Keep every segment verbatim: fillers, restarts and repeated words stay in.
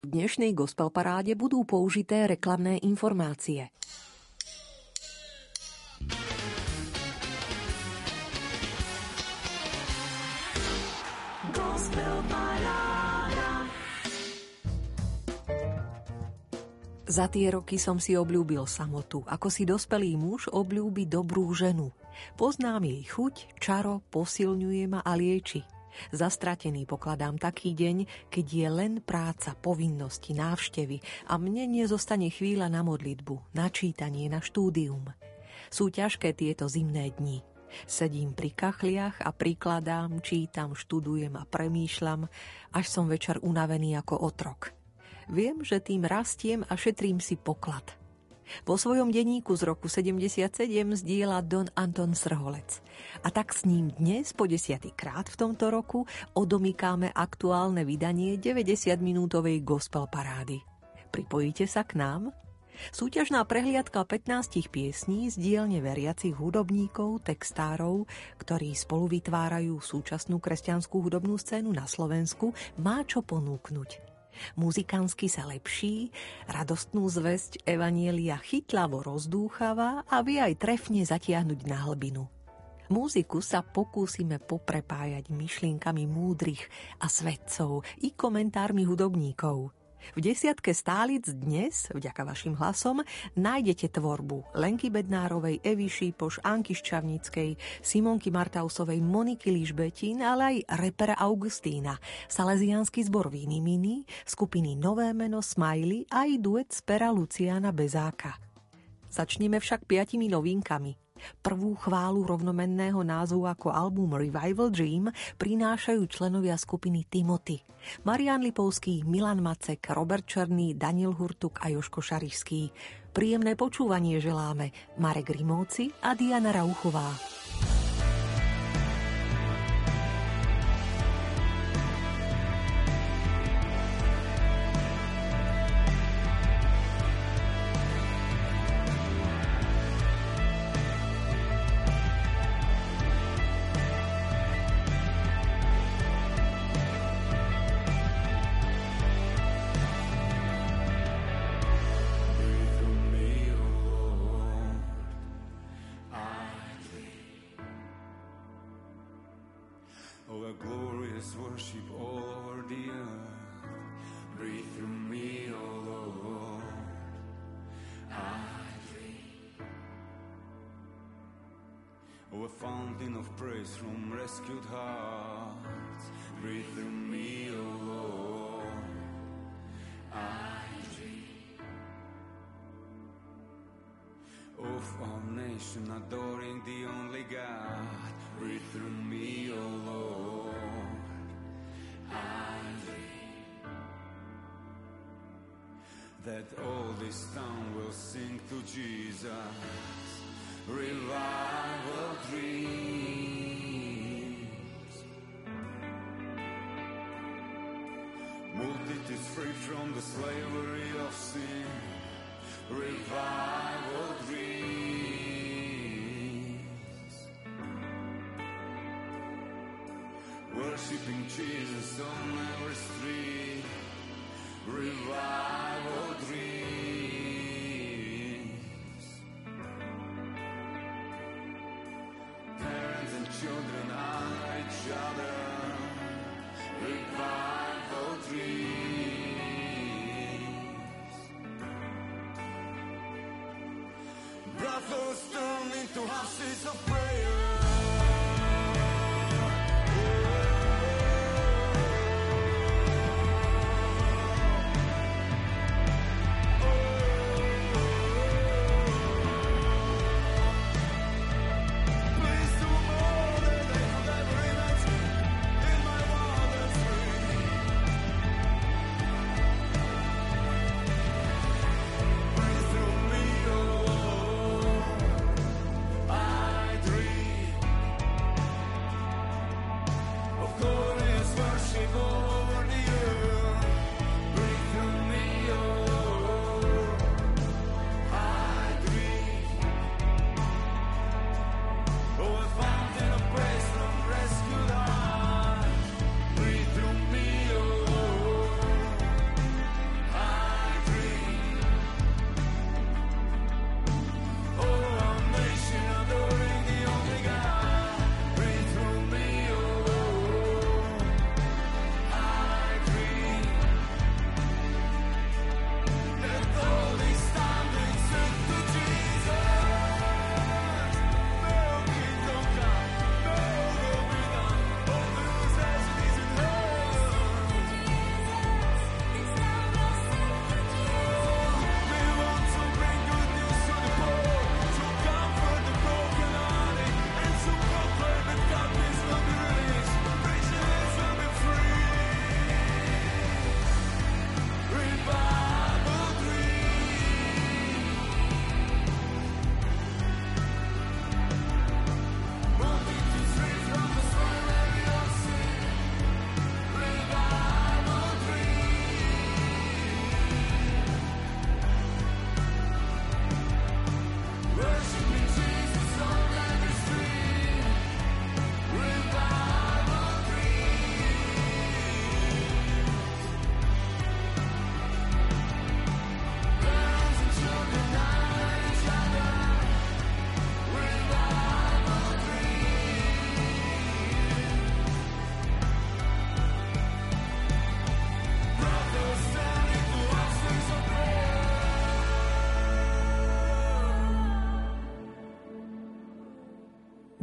V dnešnej gospel paráde budú použité reklamné informácie. Za tie roky som si obľúbil samotu, ako si dospelý muž obľúbi dobrú ženu. Poznám jej chuť, čaro, posilňuje ma a lieči. Zastratený pokladám taký deň, keď je len práca, povinnosti, návštevy a mne nezostane chvíľa na modlitbu, na čítanie, na štúdium. Sú ťažké tieto zimné dni. Sedím pri kachliach a prikladám, čítam, študujem a premýšľam, až som večer unavený ako otrok. Viem, že tým rastiem a šetrím si poklad. Vo svojom denníku z roku sedemdesiatsedem zdieľa Don Anton Srholec. A tak s ním dnes po desiaty krát v tomto roku odomykáme aktuálne vydanie deväťdesiatminútovej gospel parády. Pripojíte sa k nám? Súťažná prehliadka pätnástich piesní z dielne veriacich hudobníkov, textárov, ktorí spolu vytvárajú súčasnú kresťanskú hudobnú scénu na Slovensku, má čo ponúknuť. Muzikánsky sa lepší, radostnú zvesť evanjelia chytlavo rozdúchavá a vie aj trefne zatiahnuť na hlbinu. Múziku sa pokúsime poprepájať myšlienkami múdrych a svedcov i komentármi hudobníkov. V desiatke stálic dnes, vďaka vašim hlasom, nájdete tvorbu Lenky Bednárovej, Evy Šípoš, Anky Ščavnickej, Simonky Martausovej, Moniky Ližbetín, ale aj repera Augustína, Salesiánsky zbor Vini Mini, skupiny Nové meno, Smiley a aj duet z pera Luciana Bezáka. Začneme však piatimi novinkami. Prvú chválu rovnomenného názvu ako album Revival Dream prinášajú členovia skupiny Timothy. Marián Lipovský, Milan Macek, Robert Černý, Daniel Hurtuk a Jožko Šarišský. Príjemné počúvanie želáme Marek Rimovci a Diana Rauchová. From rescued hearts, breathe through me, O Lord. I dream of our nation adoring the only God. Breathe through me, O Lord. I dream that all this town will sing to Jesus. Revival dreams. Multitudes free from the slavery of sin. Revival dreams. Worshipping Jesus on every street. Revival dreams. Children honor each other. Revival dreams. Brothels turn into houses of prayer. Dream.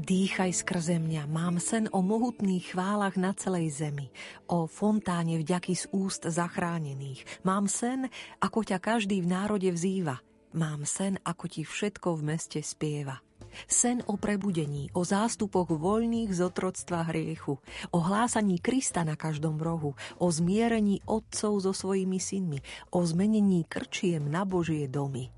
Dýchaj skrze mňa, mám sen o mohutných chválach na celej zemi, o fontáne vďaky z úst zachránených. Mám sen, ako ťa každý v národe vzýva. Mám sen, ako ti všetko v meste spieva. Sen o prebudení, o zástupoch voľných z otroctva hriechu, o hlásaní Krista na každom rohu, o zmierení otcov so svojimi synmi, o zmenení krčiem na Božie domy.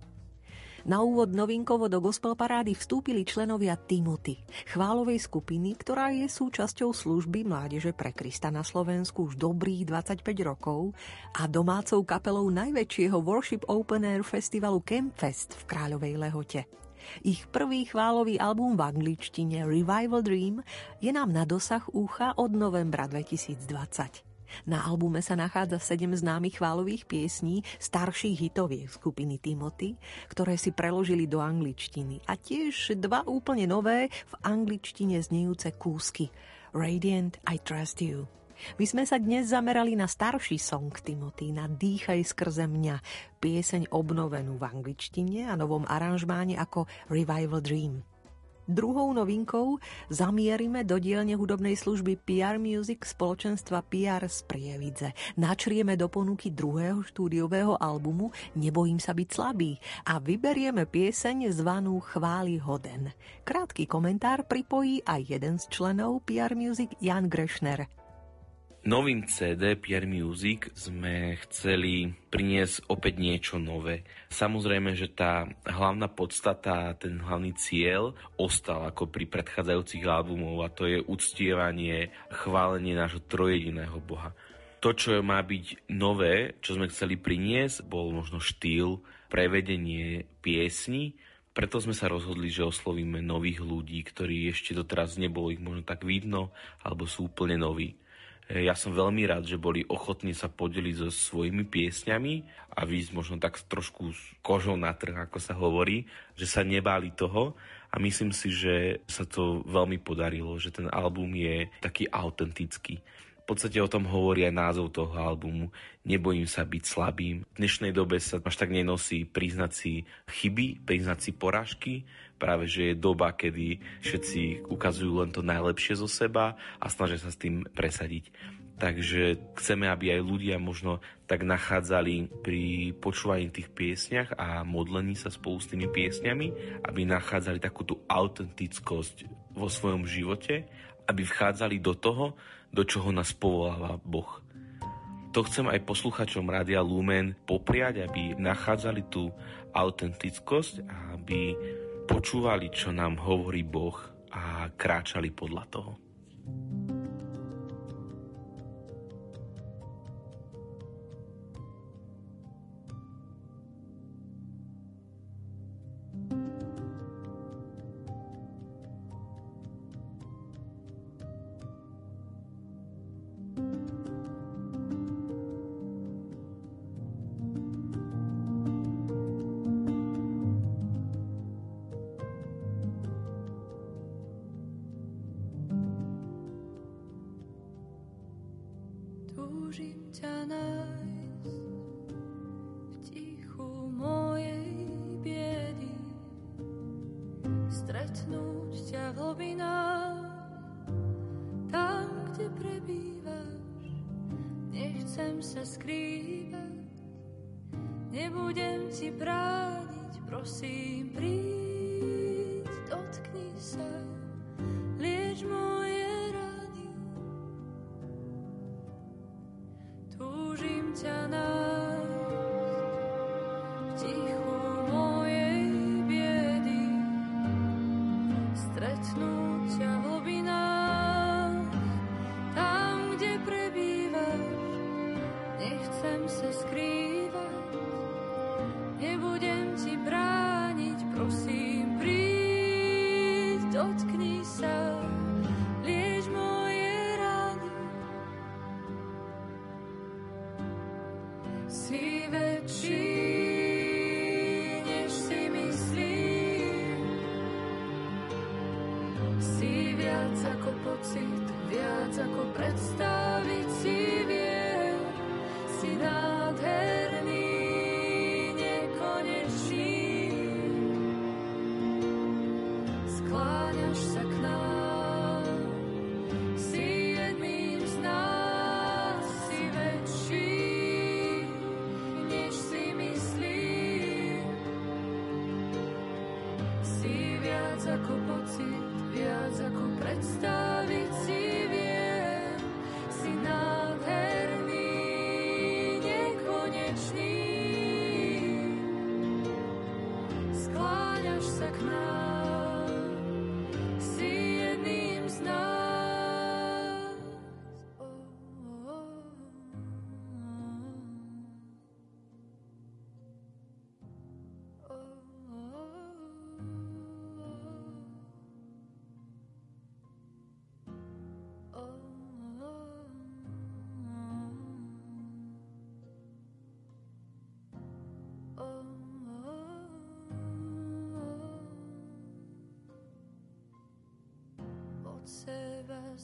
Na úvod novinkovo do gospel parády vstúpili členovia Timothy, chválovej skupiny, ktorá je súčasťou služby Mládeže pre Krista na Slovensku už dobrých dvadsaťpäť rokov a domácou kapelou najväčšieho Worship Open Air festivalu Campfest v Kráľovej Lehote. Ich prvý chválový album v angličtine Revival Dream je nám na dosah ucha od novembra dvetisícdvadsať. Na albume sa nachádza sedem známych chválových piesní starších hitoviek skupiny Timothy, ktoré si preložili do angličtiny, a tiež dva úplne nové v angličtine znejúce kúsky Radiant, I Trust You. My sme sa dnes zamerali na starší song Timothy, na Dýchaj skrze mňa, pieseň obnovenú v angličtine a novom aranžmáne ako Revival Dream. Druhou novinkou zamierime do dielne hudobnej služby pé er Music spoločenstva pé er z Prievidze. Načrieme do ponuky druhého štúdiového albumu Nebojím sa byť slabý a vyberieme pieseň zvanú Chváli hoden. Krátky komentár pripojí aj jeden z členov pé er Music, Jan Grešner. Novým cé dé pé er Music sme chceli priniesť opäť niečo nové. Samozrejme, že tá hlavná podstata, ten hlavný cieľ ostal ako pri predchádzajúcich albumov, a to je uctievanie, chválenie nášho trojjediného Boha. To, čo má byť nové, čo sme chceli priniesť, bol možno štýl, prevedenie piesni. Preto sme sa rozhodli, že oslovíme nových ľudí, ktorí ešte doteraz nebolo ich možno tak vidno, alebo sú úplne noví. Ja som veľmi rád, že boli ochotní sa podeliť so svojimi piesňami a výjsť možno tak trošku s kožou na trh, ako sa hovorí, že sa nebáli toho, a myslím si, že sa to veľmi podarilo, že ten album je taký autentický. V podstate o tom hovorí aj názov toho albumu Nebojím sa byť slabým. V dnešnej dobe sa až tak nenosí priznať si chyby, priznať si porážky. Práve, že je doba, kedy všetci ukazujú len to najlepšie zo seba a snažia sa s tým presadiť. Takže chceme, aby aj ľudia možno tak nachádzali pri počúvaní tých piesniach a modlení sa spolu s tými piesňami, aby nachádzali takú tú autentickosť vo svojom živote, aby vchádzali do toho, do čoho nás povoláva Boh. To chcem aj posluchačom Rádia Lumen popriať, aby nachádzali tú autentickosť a aby počúvali, čo nám hovorí Boh, a kráčali podľa toho. Túžim ťa nájsť v tichu mojej biedy, stretnúť ťa v hlbinách, tam, kde prebývaš. Nechcem sa skrývať, nebudem ti brániť, prosím, príď, dotkni sa, lieč moje rany. Túžim ťa nájsť v tichu mojej biedy, stretnúť ťa v hlbinách, tam, kde prebývaš. Nechcem sa skrývať, nebudem ti brániť, prosím, príď, dotkni sa, lieč moje rany. Si väčší, než si myslím, si viac ako pocit, viac ako predstaviť si viem, si nádherný, nekonečný, skláňaš sa k nám.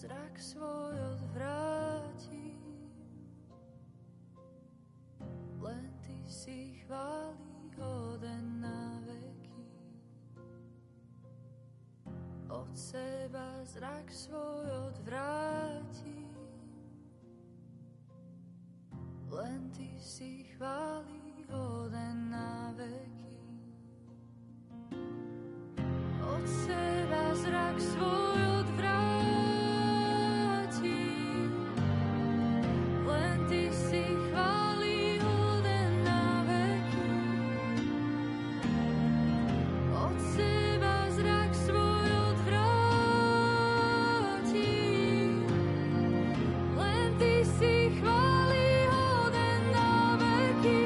zrak svoj odvrátim, len ty si chválihoden na veky. Od seba zrak svoj odvrátim, len ty si chválihoden na veky. Od seba zrak svoj odvrátim, len ty si chválihoden na veky. Od seba zrak svoj odvrátim, len ty si chválihoden na veky.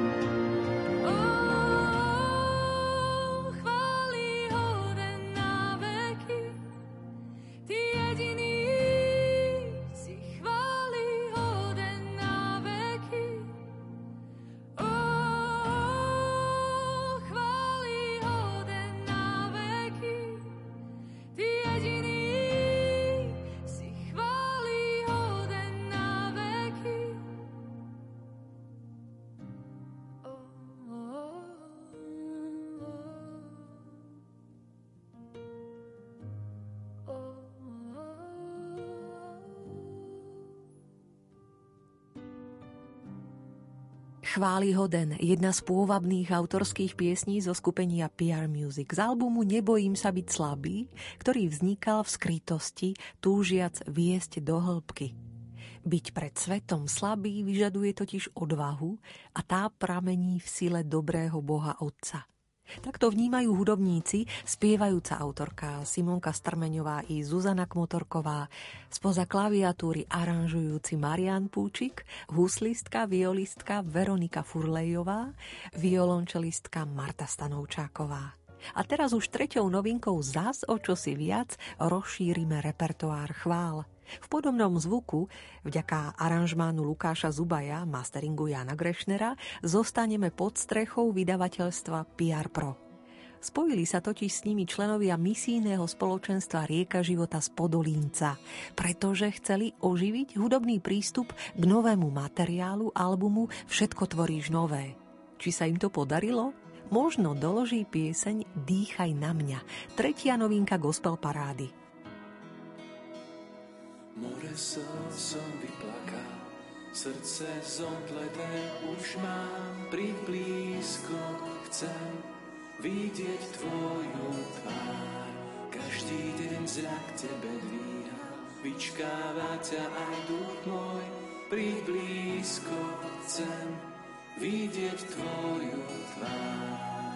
Chválihoden, jedna z pôvabných autorských piesní zo skupenia pé er Music z albumu Nebojím sa byť slabý, ktorý vznikal v skrytosti, túžiac viesť do hĺbky. Byť pred svetom slabý vyžaduje totiž odvahu a tá pramení v sile dobrého Boha Otca. Takto vnímajú hudobníci, spievajúca autorka Simonka Strmeňová i Zuzana Kmotorková, spoza klaviatúry aranžujúci Marián Púčik, huslistka, violistka Veronika Furlejová, violončelistka Marta Stanovčáková. A teraz už treťou novinkou zas o čosi viac rozšírime repertoár chvál. V podobnom zvuku, vďaka aranžmánu Lukáša Zubaja, masteringu Jana Grešnera, zostaneme pod strechou vydavateľstva pé er Pro. Spojili sa totiž s nimi členovia misijného spoločenstva Rieka života z Podolínca, pretože chceli oživiť hudobný prístup k novému materiálu albumu Všetko tvoríš nové. Či sa im to podarilo? Možno doloží pieseň Dýchaj na mňa, tretia novinka gospel parády. More slz som vyplakal, srdce zomdleté už mám, príď blízko, chcem vidieť tvoju tvár. Každý deň zrak tebe dvíha, vyčkáva ťa aj duch môj, príď blízko, chcem vidieť tvoju tvár.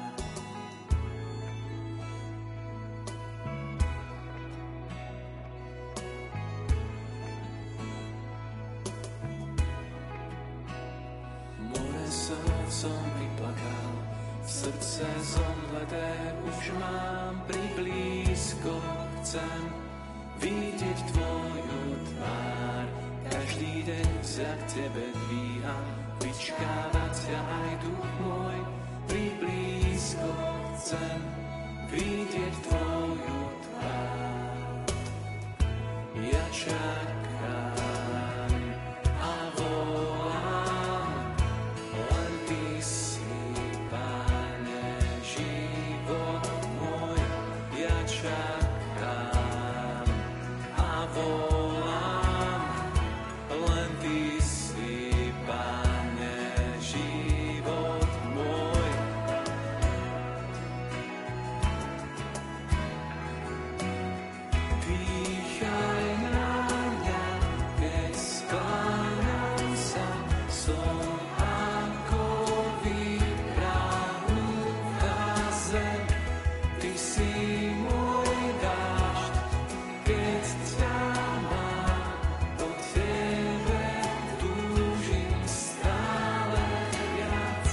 Som vyplakal, srdce zomleté už mám, pri blízko chcem vidieť tvoju tvár. Každý deň sa k tebe dvíham, vyčkáva ťa aj duch môj, pri blízko chcem vidieť tvoju tvár. Ja čakám a volám, len ty si, Pane, život môj. Ja čakám a volám, len ty si, Pane, život môj. Dýchaj na mňa, keď skláňam sa, som ako vyprahnutá zem. Ty si môj dážď, keď ťa mám, po tebe túžim stále viac.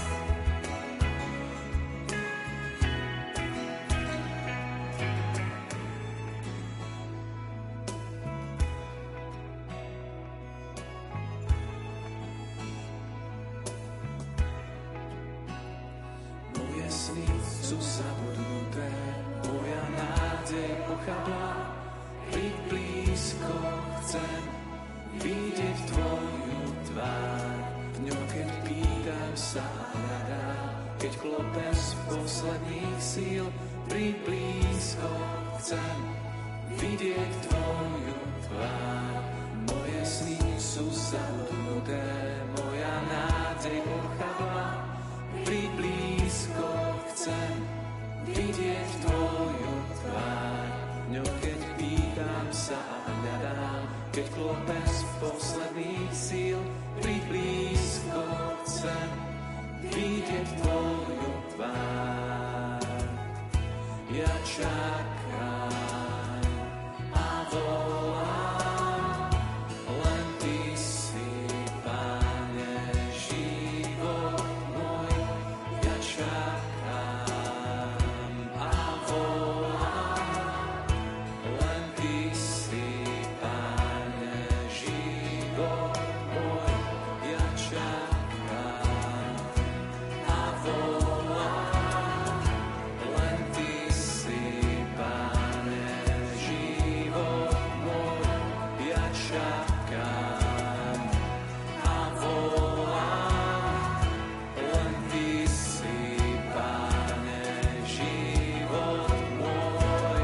Moje sny sú zabudnuté, moja nádej pochabla, príď blízko, chcem vidieť tvoju tvár. V ňom, keď pýtam sa a hľadám, keď klopem z posledných síl, príď blízko, chcem vidieť tvoju tvár. Moje sny sú zabudnuté, moja nádej ochabla, príď blízko, chcem vidieť tvoju tvár. Ňou, keď pýtam sa a hľadám, keď klopem z posledných síl, príď blízko, chcem vidieť tvoju tvár. Ja čakám a volám, len ty si, Pane, život môj. Ja čakám a volám, len ty si, Pane, život môj. Ja čakám a volám, len ty si, Pane, život môj. Ja čakám a volám, len ty si, Pane, život môj.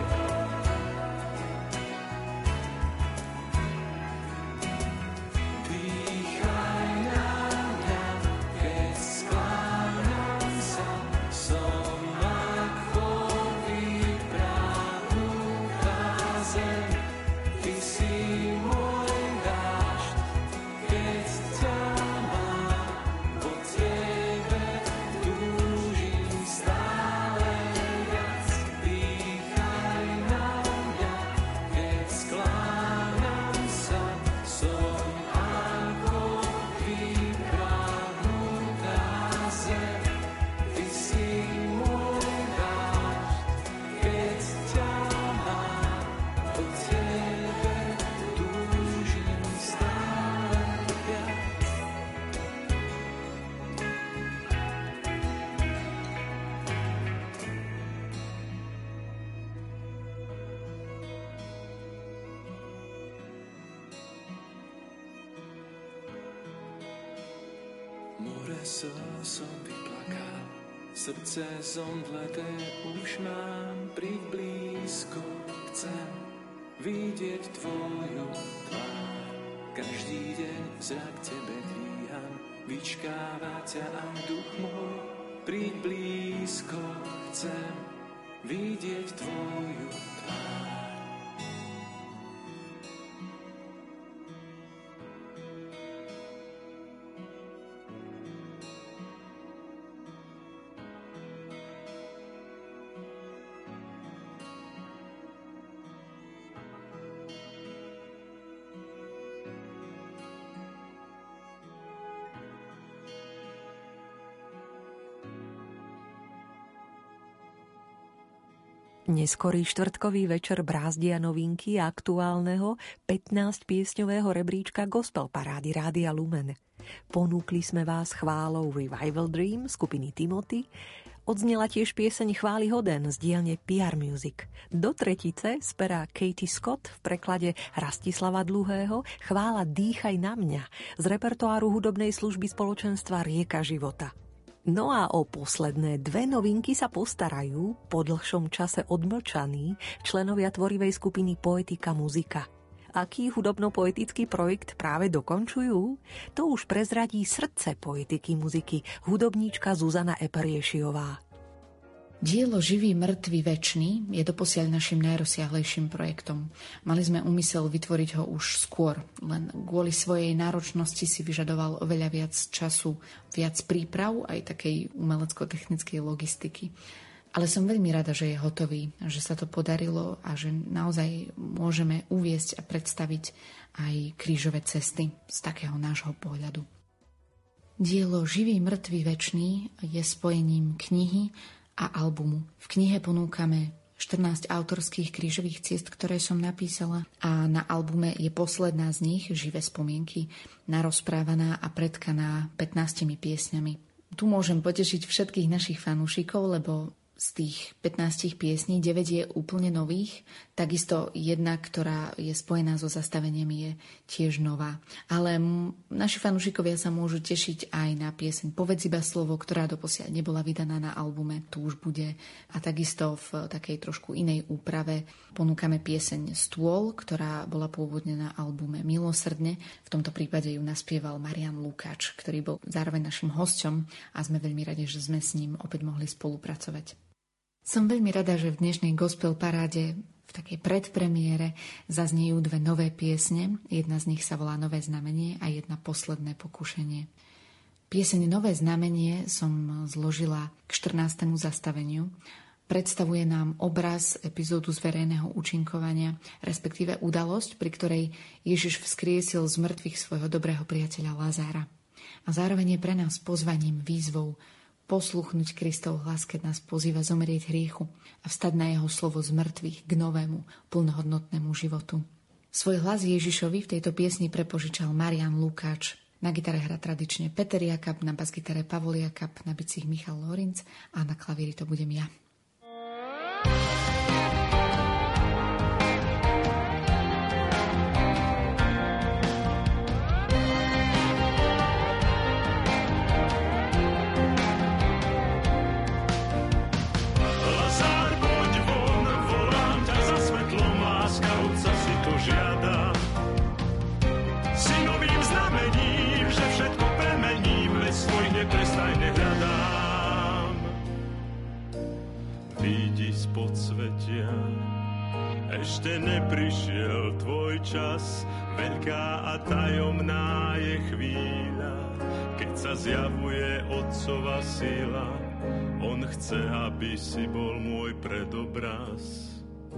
Dýchaj na mňa, keď skláňam sa, som ako vyprahnutá zem. Ty si môj dážď, keď ťa mám, po tebe túžim stále viac. Dýchaj na mňa, keď skláňam sa, som ako vyprahnutá zem. Ty si môj dážď, keď ťa mám, po tebe túžim stále viac. More slz som vyplakal, srdce zomdleté už mám, príď blízko, chcem vidieť tvoju tvár. Každý deň zrak tebe dvíham, vyčkáva ťa aj duch môj. Príď blízko, chcem vidieť tvoju tvár. Neskorý štvrtkový večer brázdia novinky aktuálneho pätnásťpiesňového rebríčka Gospel parády Rádia Lumen. Ponúkli sme vás chválou Revival Dream skupiny Timothy, odznela tiež pieseň Chvály hoden z dielne pé er Music. Do tretice z pera Katie Scott v preklade Rastislava Dluhého chvála Dýchaj na mňa z repertoáru hudobnej služby spoločenstva Rieka života. No a o posledné dve novinky sa postarajú po dlhšom čase odmlčaní členovia tvorivej skupiny Poetika Muzika. Aký hudobno-poetický projekt práve dokončujú? To už prezradí srdce Poetiky Muziky, hudobníčka Zuzana Eperiešiová. Dielo Živý, mŕtvy, večný je doposiaľ našim najrozsiahlejším projektom. Mali sme úmysel vytvoriť ho už skôr, len kvôli svojej náročnosti si vyžadoval oveľa viac času, viac príprav aj takej umelecko-technickej logistiky. Ale som veľmi rada, že je hotový, že sa to podarilo a že naozaj môžeme uviesť a predstaviť aj krížové cesty z takého nášho pohľadu. Dielo Živý, mŕtvy, večný je spojením knihy a albumu. V knihe ponúkame štrnásť autorských krížových ciest, ktoré som napísala, a na albume je posledná z nich, Živé spomienky, narozprávaná a predkaná pätnástimi piesňami. Tu môžem potešiť všetkých našich fanúšikov, lebo z tých pätnástich piesní deväť je úplne nových, takisto jedna, ktorá je spojená so zastavením, je tiež nová. Ale naši fanúšikovia sa môžu tešiť aj na pieseň Povedz iba slovo, ktorá doposiaľ nebola vydaná na albume, tu už bude. A takisto v takej trošku inej úprave ponúkame pieseň Stôl, ktorá bola pôvodne na albume Milosrdne. V tomto prípade ju naspieval Marian Lukáč, ktorý bol zároveň našim hosťom a sme veľmi radi, že sme s ním opäť mohli spolupracovať. Som veľmi rada, že v dnešnej gospel paráde v takej predpremiére zaznejú dve nové piesne. Jedna z nich sa volá Nové znamenie a jedna Posledné pokušenie. Pieseň Nové znamenie som zložila k štrnástemu zastaveniu. Predstavuje nám obraz epizódu z verejného účinkovania, respektíve udalosť, pri ktorej Ježiš vzkriesil z mŕtvych svojho dobrého priateľa Lazára. A zároveň je pre nás pozvaním, výzvou posluchnúť Kristov hlas, keď nás pozýva zomrieť hriechu a vstať na jeho slovo z mŕtvych k novému, plnohodnotnému životu. Svoj hlas Ježišovi v tejto piesni prepožičal Marian Lukáč. Na gitare hrá tradične Peter Jakab, na basgitare Pavol Jakab, na bicích Michal Lorinc a na klavíri to budem ja. Podsvetia. Ešte neprišiel tvoj čas, veľká a tajomná je chvíľa, keď sa zjavuje Otcova sila. On chce, aby si bol môj predobraz.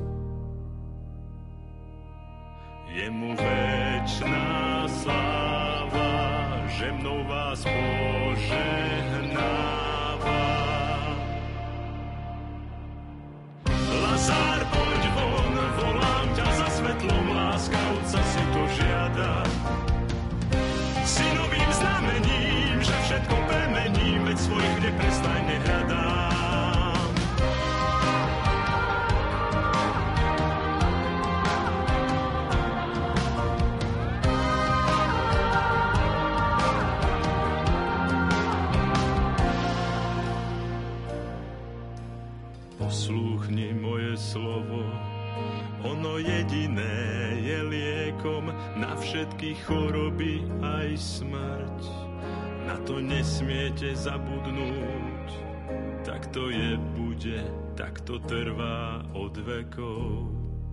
Jemu večná sláva, že mnou vás požehnáva. Lazár, poď von, volám ťa za svetlom, láska Otca si to žiada. Si novým znamením, že všetko premením, veď svojich neprestajne hľadám. Poslúchni moje slovo, ono jediné je liekom na všetky choroby aj smrť. Na to nesmiete zabudnúť, tak to je, bude, tak to trvá od vekov.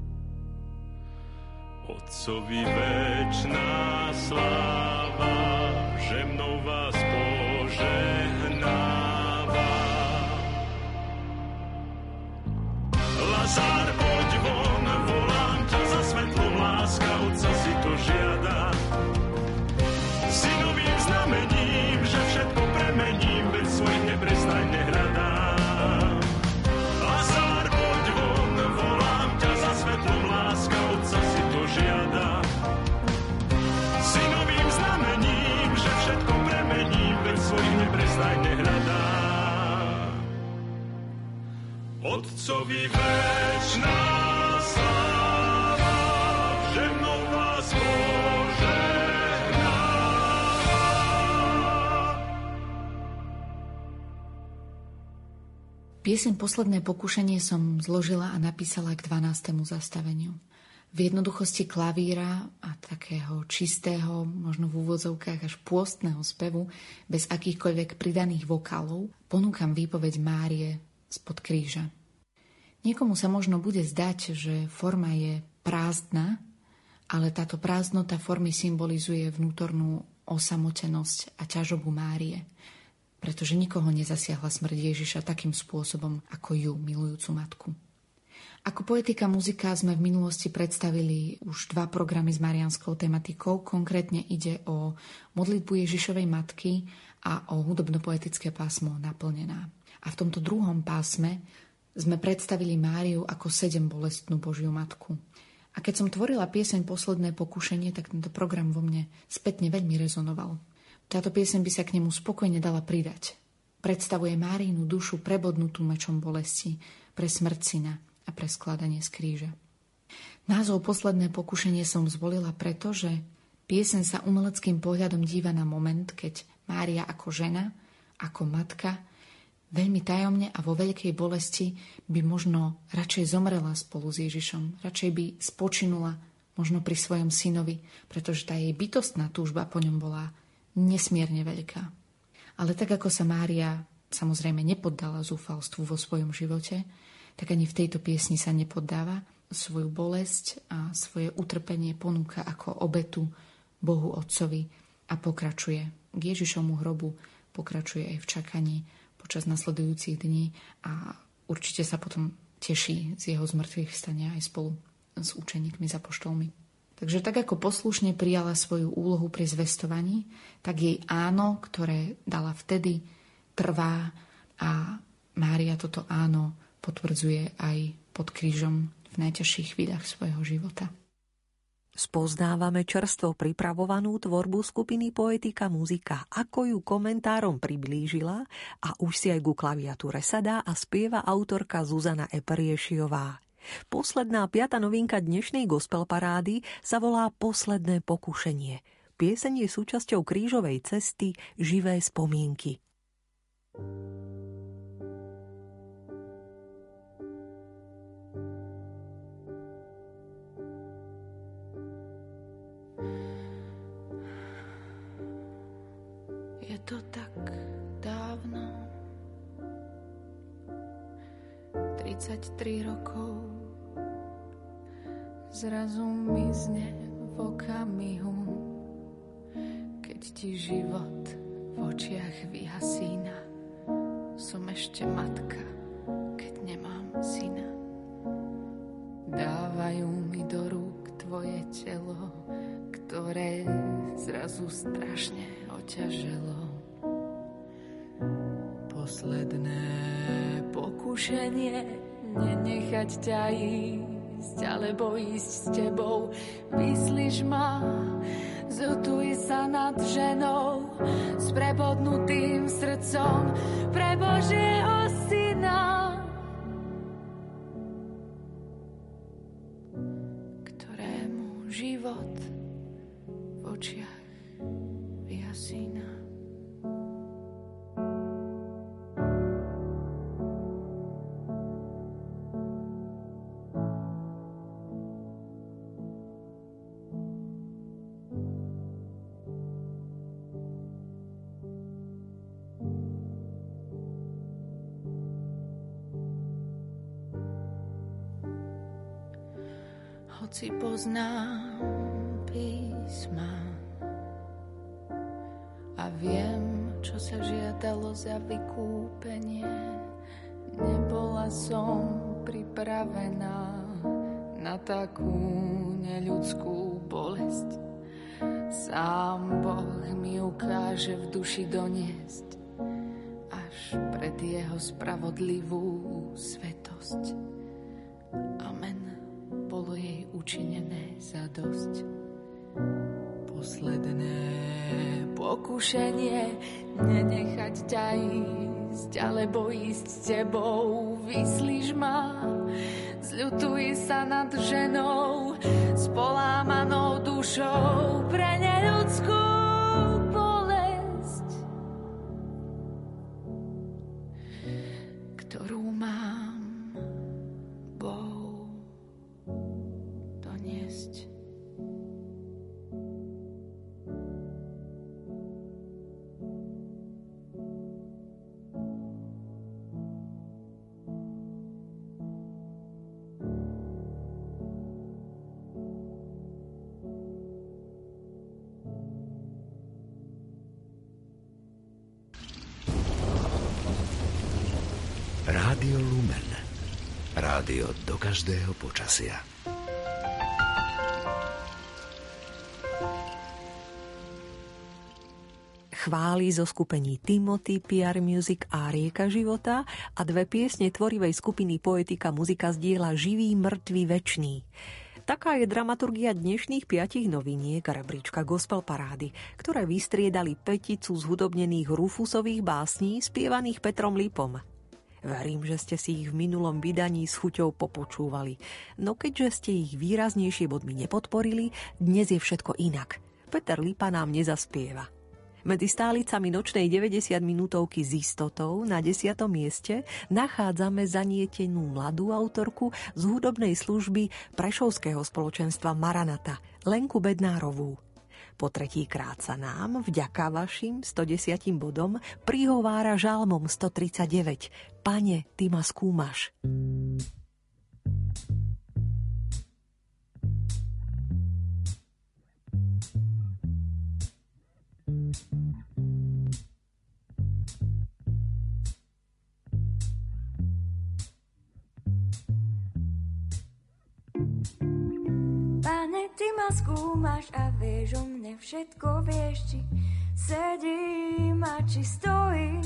Otcovi večná sláva, že mnou vás požehnáva. Lazár, poď von, volám ťa za svetlom, láska Otca si to žiada. Si novým znamením, že všetko premením, veď svojich neprestajne hľadám. Lazár, poď von, volám ťa za svetlom, láska Otca si to žiada. Si novým znamením, že všetko premením, veď svojich neprestajne hľadám. Otcovi večná sláva, že mnou vás požehnáva. Pieseň Posledné pokušenie som zložila a napísala k dvanástemu zastaveniu. V jednoduchosti klavíra a takého čistého, možno v úvodzovkách až pôstneho spevu, bez akýchkoľvek pridaných vokálov, ponúkam výpoveď Márie spod kríža. Niekomu sa možno bude zdať, že forma je prázdna, ale táto prázdnota formy symbolizuje vnútornú osamotenosť a ťažobu Márie, pretože nikoho nezasiahla smrť Ježiša takým spôsobom, ako ju, milujúcu matku. Ako poetika muzika sme v minulosti predstavili už dva programy s marianskou tematikou. Konkrétne ide o modlitbu Ježišovej matky a o hudobno-poetické pásmo Naplnená. A v tomto druhom pásme sme predstavili Máriu ako sedem bolestnú Božiu matku. A keď som tvorila pieseň Posledné pokušenie, tak tento program vo mne spätne veľmi rezonoval. Táto pieseň by sa k nemu spokojne dala pridať. predstavuje Máriinu dušu prebodnutú mečom bolesti pre smrť syna a pre skladanie z kríža. Názov Posledné pokušenie som zvolila preto, že pieseň sa umeleckým pohľadom díva na moment, keď Mária ako žena, ako matka, veľmi tajomne a vo veľkej bolesti by možno radšej zomrela spolu s Ježišom, radšej by spočinula možno pri svojom synovi, pretože tá jej bytostná túžba po ňom bola nesmierne veľká. Ale tak ako sa Mária samozrejme nepoddala zúfalstvu vo svojom živote, tak ani v tejto piesni sa nepoddáva. Svoju bolesť a svoje utrpenie ponúka ako obetu Bohu Otcovi a pokračuje k Ježišovmu hrobu, pokračuje aj v čakaní počas nasledujúcich dní a určite sa potom teší z jeho zmrtvých vstania aj spolu s učeníkmi, s apoštolmi. Takže tak ako poslušne prijala svoju úlohu pri zvestovaní, tak jej áno, ktoré dala vtedy, trvá a Mária toto áno potvrdzuje aj pod krížom v najťažších chvíľach svojho života. Spoznávame čerstvo pripravovanú tvorbu skupiny Poetika Muzika, ako ju komentárom priblížila a už si aj ku klaviatúre sadá a spieva autorka Zuzana Eperiešiová. Posledná piata novinka dnešnej gospel parády sa volá Posledné pokušenie. Pieseň je súčasťou krížovej cesty Živé spomienky. Je to tak dávno, tridsaťtri rokov, zrazu mizne v okamihu, keď ti život v očiach vyhasína. Som ešte matka, keď nemám syna. Dávajú mi do rúk tvoje telo, ktoré zrazu strašne oťaželo. Posledné pokušenie, nenechať ťa ísť, alebo ísť s tebou. Vyslíš ma, zotuj sa nad ženou, s prebodnutým srdcom pre Božieho syna, ktorému život v očiach vyhasína. Hoci poznám písma a viem, čo sa žiadalo za vykúpenie, nebola som pripravená na takú neľudskú bolesť. Sám Boh mi ukáže v duši doniesť až pred jeho spravodlivú svetosť. Amen. Bolo jej učinené za dosť. Posledné pokušenie, nenechať ťa ísť, alebo ísť s tebou. Vyslíš ma, zľutuj sa nad ženou, s polámanou dušou pre neľudskú bolesť, ktorú mám Bohu doniesť. Rádio Lumen. Rádio do každého počasia. Chvály zo skupení Timothy, pé er Music a Rieka života a dve piesne tvorivej skupiny Poetika Muzika zdieľa Živý, mŕtvy, večný. Taká je dramaturgia dnešných piatich noviniek rebríčka Gospel Parády, ktoré vystriedali peticu zhudobnených Rufusových básní spievaných Petrom Lipom. Verím, že ste si ich v minulom vydaní s chuťou popočúvali. No keďže ste ich výraznejšie bodmi nepodporili, dnes je všetko inak. Peter Lipa nám nezaspieva. Medzi stálicami nočnej deväťdesiatminútovky s istotou na desiatom mieste nachádzame zanietenú mladú autorku z hudobnej služby Prešovského spoločenstva Maranata, Lenku Bednárovú. Po tretíkrát sa nám, vďaka vašim stodesiatim bodom, prihovára žalmom stotridsaťdeväť. Pane, ty ma skúmaš. Pane, ty ma skúmaš a vieš o mne všetko, vieš, či sedím a či stojím.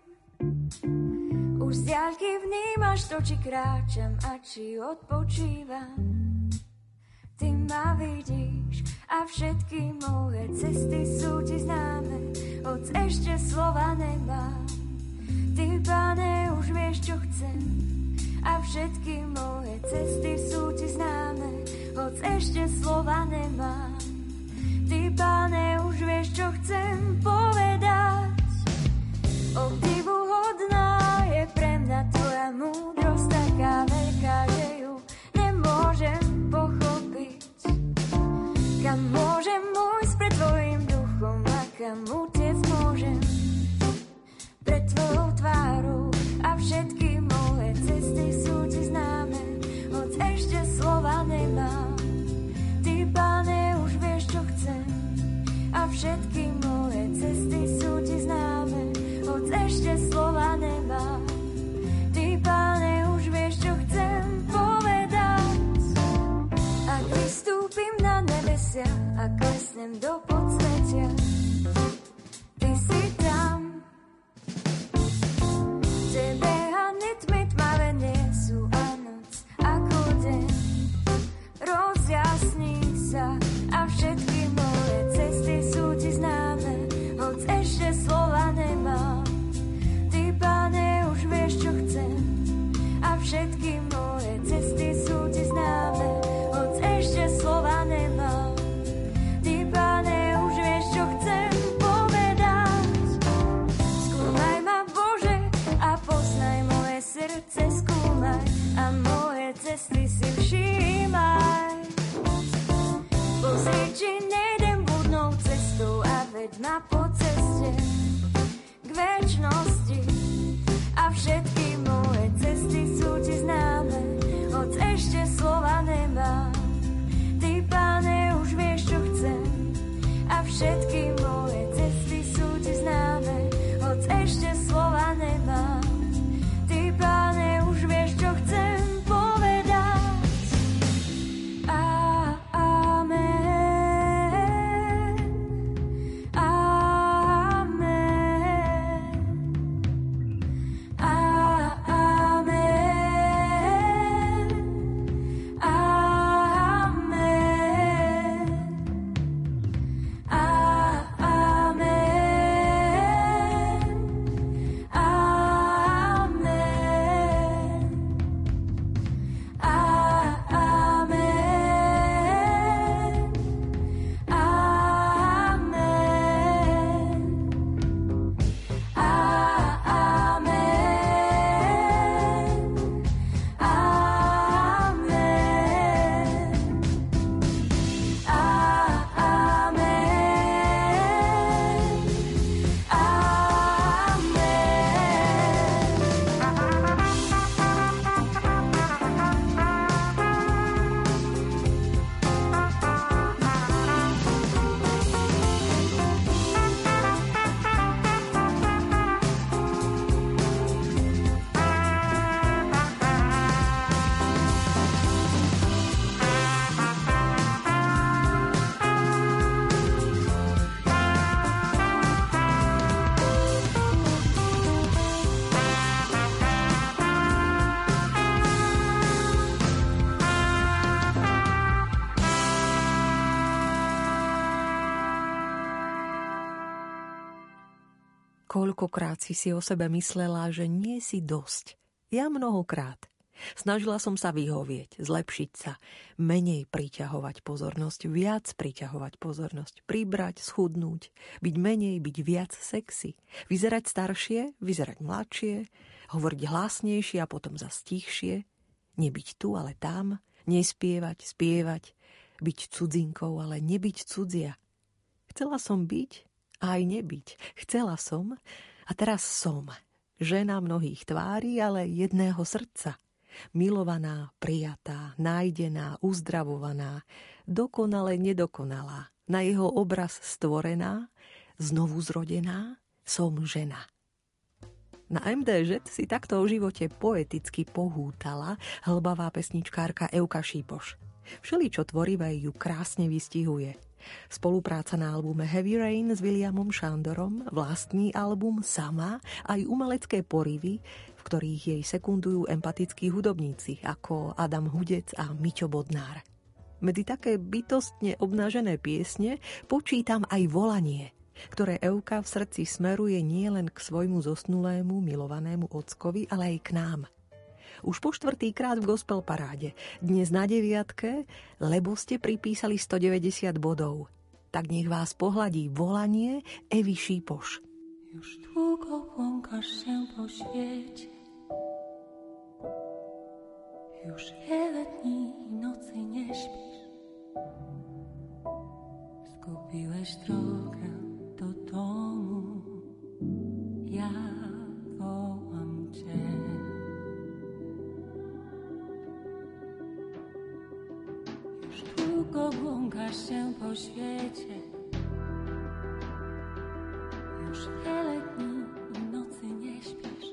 Už z diaľky vnímaš to, či kráčam a či odpočívam. Ty ma vidíš a všetky moje cesty sú ti známe, hoď ešte slova nemám. Ty, Pane, už vieš, čo chcem a všetky moje cesty sú ti známe, hoď ešte slova nemám. Ty, Pane, už vieš, čo chcem povedať. Obdivuhodná je pre mňa tvoja múdrosť, taká veľká, že ju nemôžem pochopiť. Kam môžem môjsť pred tvojim duchom a kam utiec môžem pred tvojou tvárou a všetky moje cesty sú ti známe, hoď ešte slova nemám. Ty, Pane, už vieš, čo chcem a všetky moje cesty sú ti známe, hoď ešte Koľkokrát si si o sebe myslela, že nie si dosť. Ja mnohokrát. Snažila som sa vyhovieť, zlepšiť sa, menej priťahovať pozornosť, viac priťahovať pozornosť, pribrať, schudnúť, byť menej, byť viac sexy, vyzerať staršie, vyzerať mladšie, hovoriť hlasnejšie a potom zas tichšie, nebyť tu, ale tam, nespievať, spievať, byť cudzinkou, ale nebyť cudzia. Chcela som byť a aj nebyť. Chcela som a teraz som. Žena mnohých tvári, ale jedného srdca. Milovaná, prijatá, nájdená, uzdravovaná, dokonale nedokonalá, na jeho obraz stvorená, znovu zrodená, som žena. Na em dé žet si takto o živote poeticky pohútala hlbavá pesničkárka Euka Šípoš. Všeličo tvorivé ju krásne vystihuje. Spolupráca na albume Heavy Rain s Williamom Shandorom, vlastný album Sama, aj umelecké porivy, v ktorých jej sekundujú empatickí hudobníci ako Adam Hudec a Miťo Bodnár. Medzi také bytostne obnažené piesne počítam aj Volanie, ktoré Euka v srdci smeruje nielen k svojmu zosnulému milovanému ockovi, ale aj k nám. Už po štvrtýkrát v gospel paráde, dnes na deviatke, lebo ste pripísali stodeväťdesiat bodov. Tak nech vás pohľadí Volanie Evy Šípoš. Już długo błąkasz się po świecie, już wiele dni i nocy nie śpisz. Zgubiłeś drogę do domu, ja wołam cię. Już długo błąkasz się po świecie, już wiele dni i nocy nie śpisz.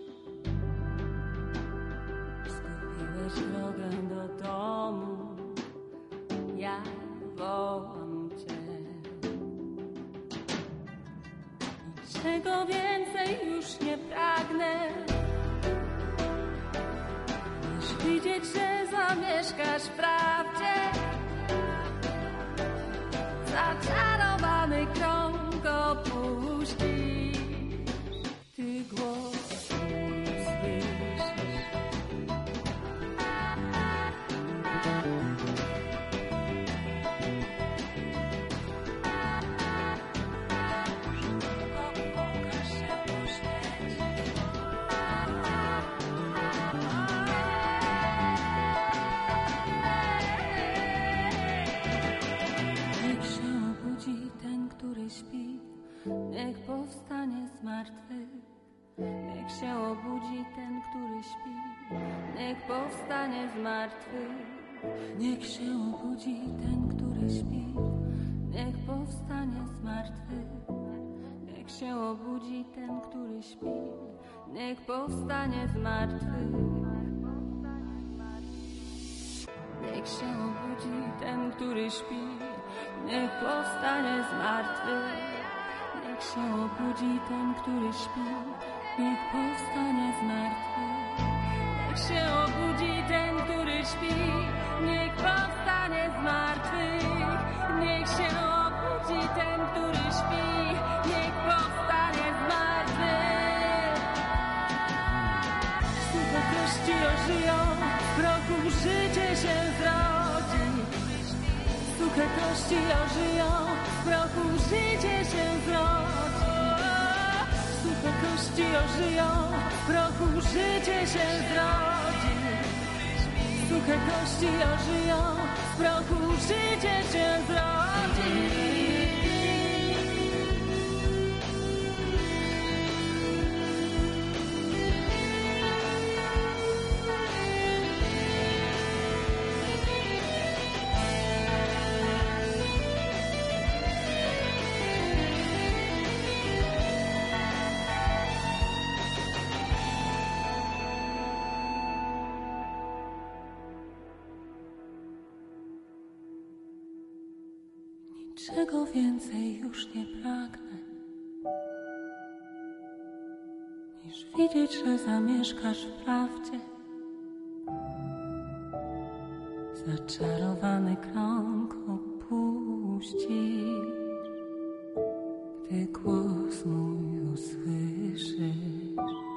Zgubiłeś drogę do domu, ja wołam cię. Niczego więcej już nie pragnę, niż widzieć, że zamieszkasz w prawdzie. Zaczarowany krąg opuścisz, ty głos mój usłyszysz. Pokaż się po świecie. Niech się obudzi ten, który śpi, niech powstanie z martwych. Niech się obudzi ten, który śpi, niech powstanie z martwych. Niech się obudzi ten, który śpi, niech powstanie z martwych. Niech się obudzi ten, który śpi, niech powstanie z martwych. Niech się obudzi ten, który śpi, niech powstanie z martwych. Niech się obudzi ten, który śpi, niech powstanie z martwych. Niech się obudzi ten, który śpi, niech powstanie z martwych. Niech się obudzi ten, który śpi, niech powstanie z martwych. Suche kości ożyją, w prochu życie się zrodzi. Suche kości ożyją, w prochu życie się zrodzi. Suche kości ożyją, w prochu życie się zrodzi. Suche kości ożyją, w prochu życie się zrodzi. Niczego więcej już nie pragnę, niż widzieć, że zamieszkasz w prawdzie. Zaczarowany krąg opuścisz, gdy que głos mój usłyszysz.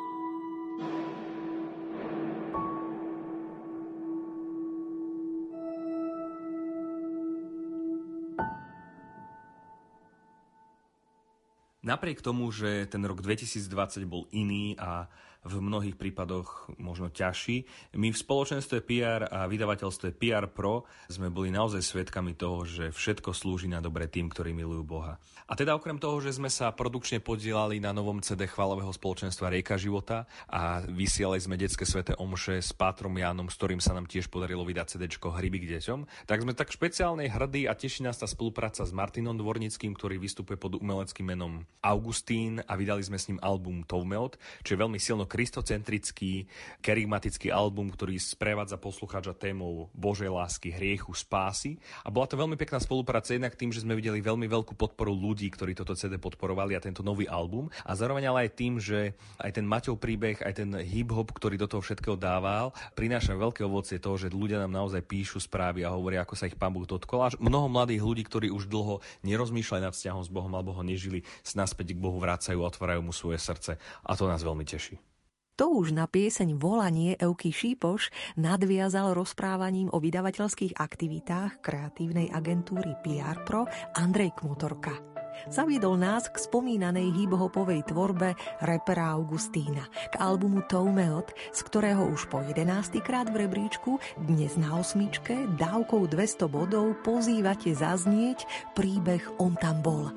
Napriek tomu, že ten rok dvetisícdvadsať bol iný a v mnohých prípadoch možno ťažší, my v spoločenstve pé er a vydavateľstve pé er Pro sme boli naozaj svedkami toho, že všetko slúži na dobre tým, ktorí milujú Boha. A teda okrem toho, že sme sa produkčne podielali na novom cé dé chválového spoločenstva Rieka života a vysielali sme detské sväté omše s pátrom Jánom, s ktorým sa nám tiež podarilo vydať cédéčko Hryby k deťom, tak sme tak špeciálne hrdí a teší nás tá spolupráca s Martinom Dvornickým, ktorý vystupuje pod umeleckým menom Augustín, a vydali sme s ním album Toumeot, čo je veľmi silno kristocentrický, kerygmatický album, ktorý sprevádza poslucháča témou Božej lásky, hriechu, spásy. A bola to veľmi pekná spolupráca jednak tým, že sme videli veľmi veľkú podporu ľudí, ktorí toto cé dé podporovali a tento nový album. A zároveň ale aj tým, že aj ten Maťov príbeh, aj ten hip-hop, ktorý do toho všetkého dával, prináša veľké ovocie toho, že ľudia nám naozaj píšu správy a hovoria, ako sa ich Pán Boh dotkol. Až mnoho mladých ľudí, ktorí už dlho nerozmýšľali nad vzťahom s Bohom alebo ho nežili, naspäť k Bohu vracajú, otvárajú mu svoje srdce, a to nás veľmi teší. To už na pieseň Volanie Evky Šípoš nadviazal rozprávaním o vydavateľských aktivitách kreatívnej agentúry pé er Pro Andrej Kmotorka. Zaviedol nás k spomínanej hip-hopovej tvorbe rapera Augustína, k albumu Toumeot, z ktorého už po jedenásty krát v rebríčku, dnes na osmičke, dávkou dvesto bodov pozývate zaznieť príbeh On tam bol.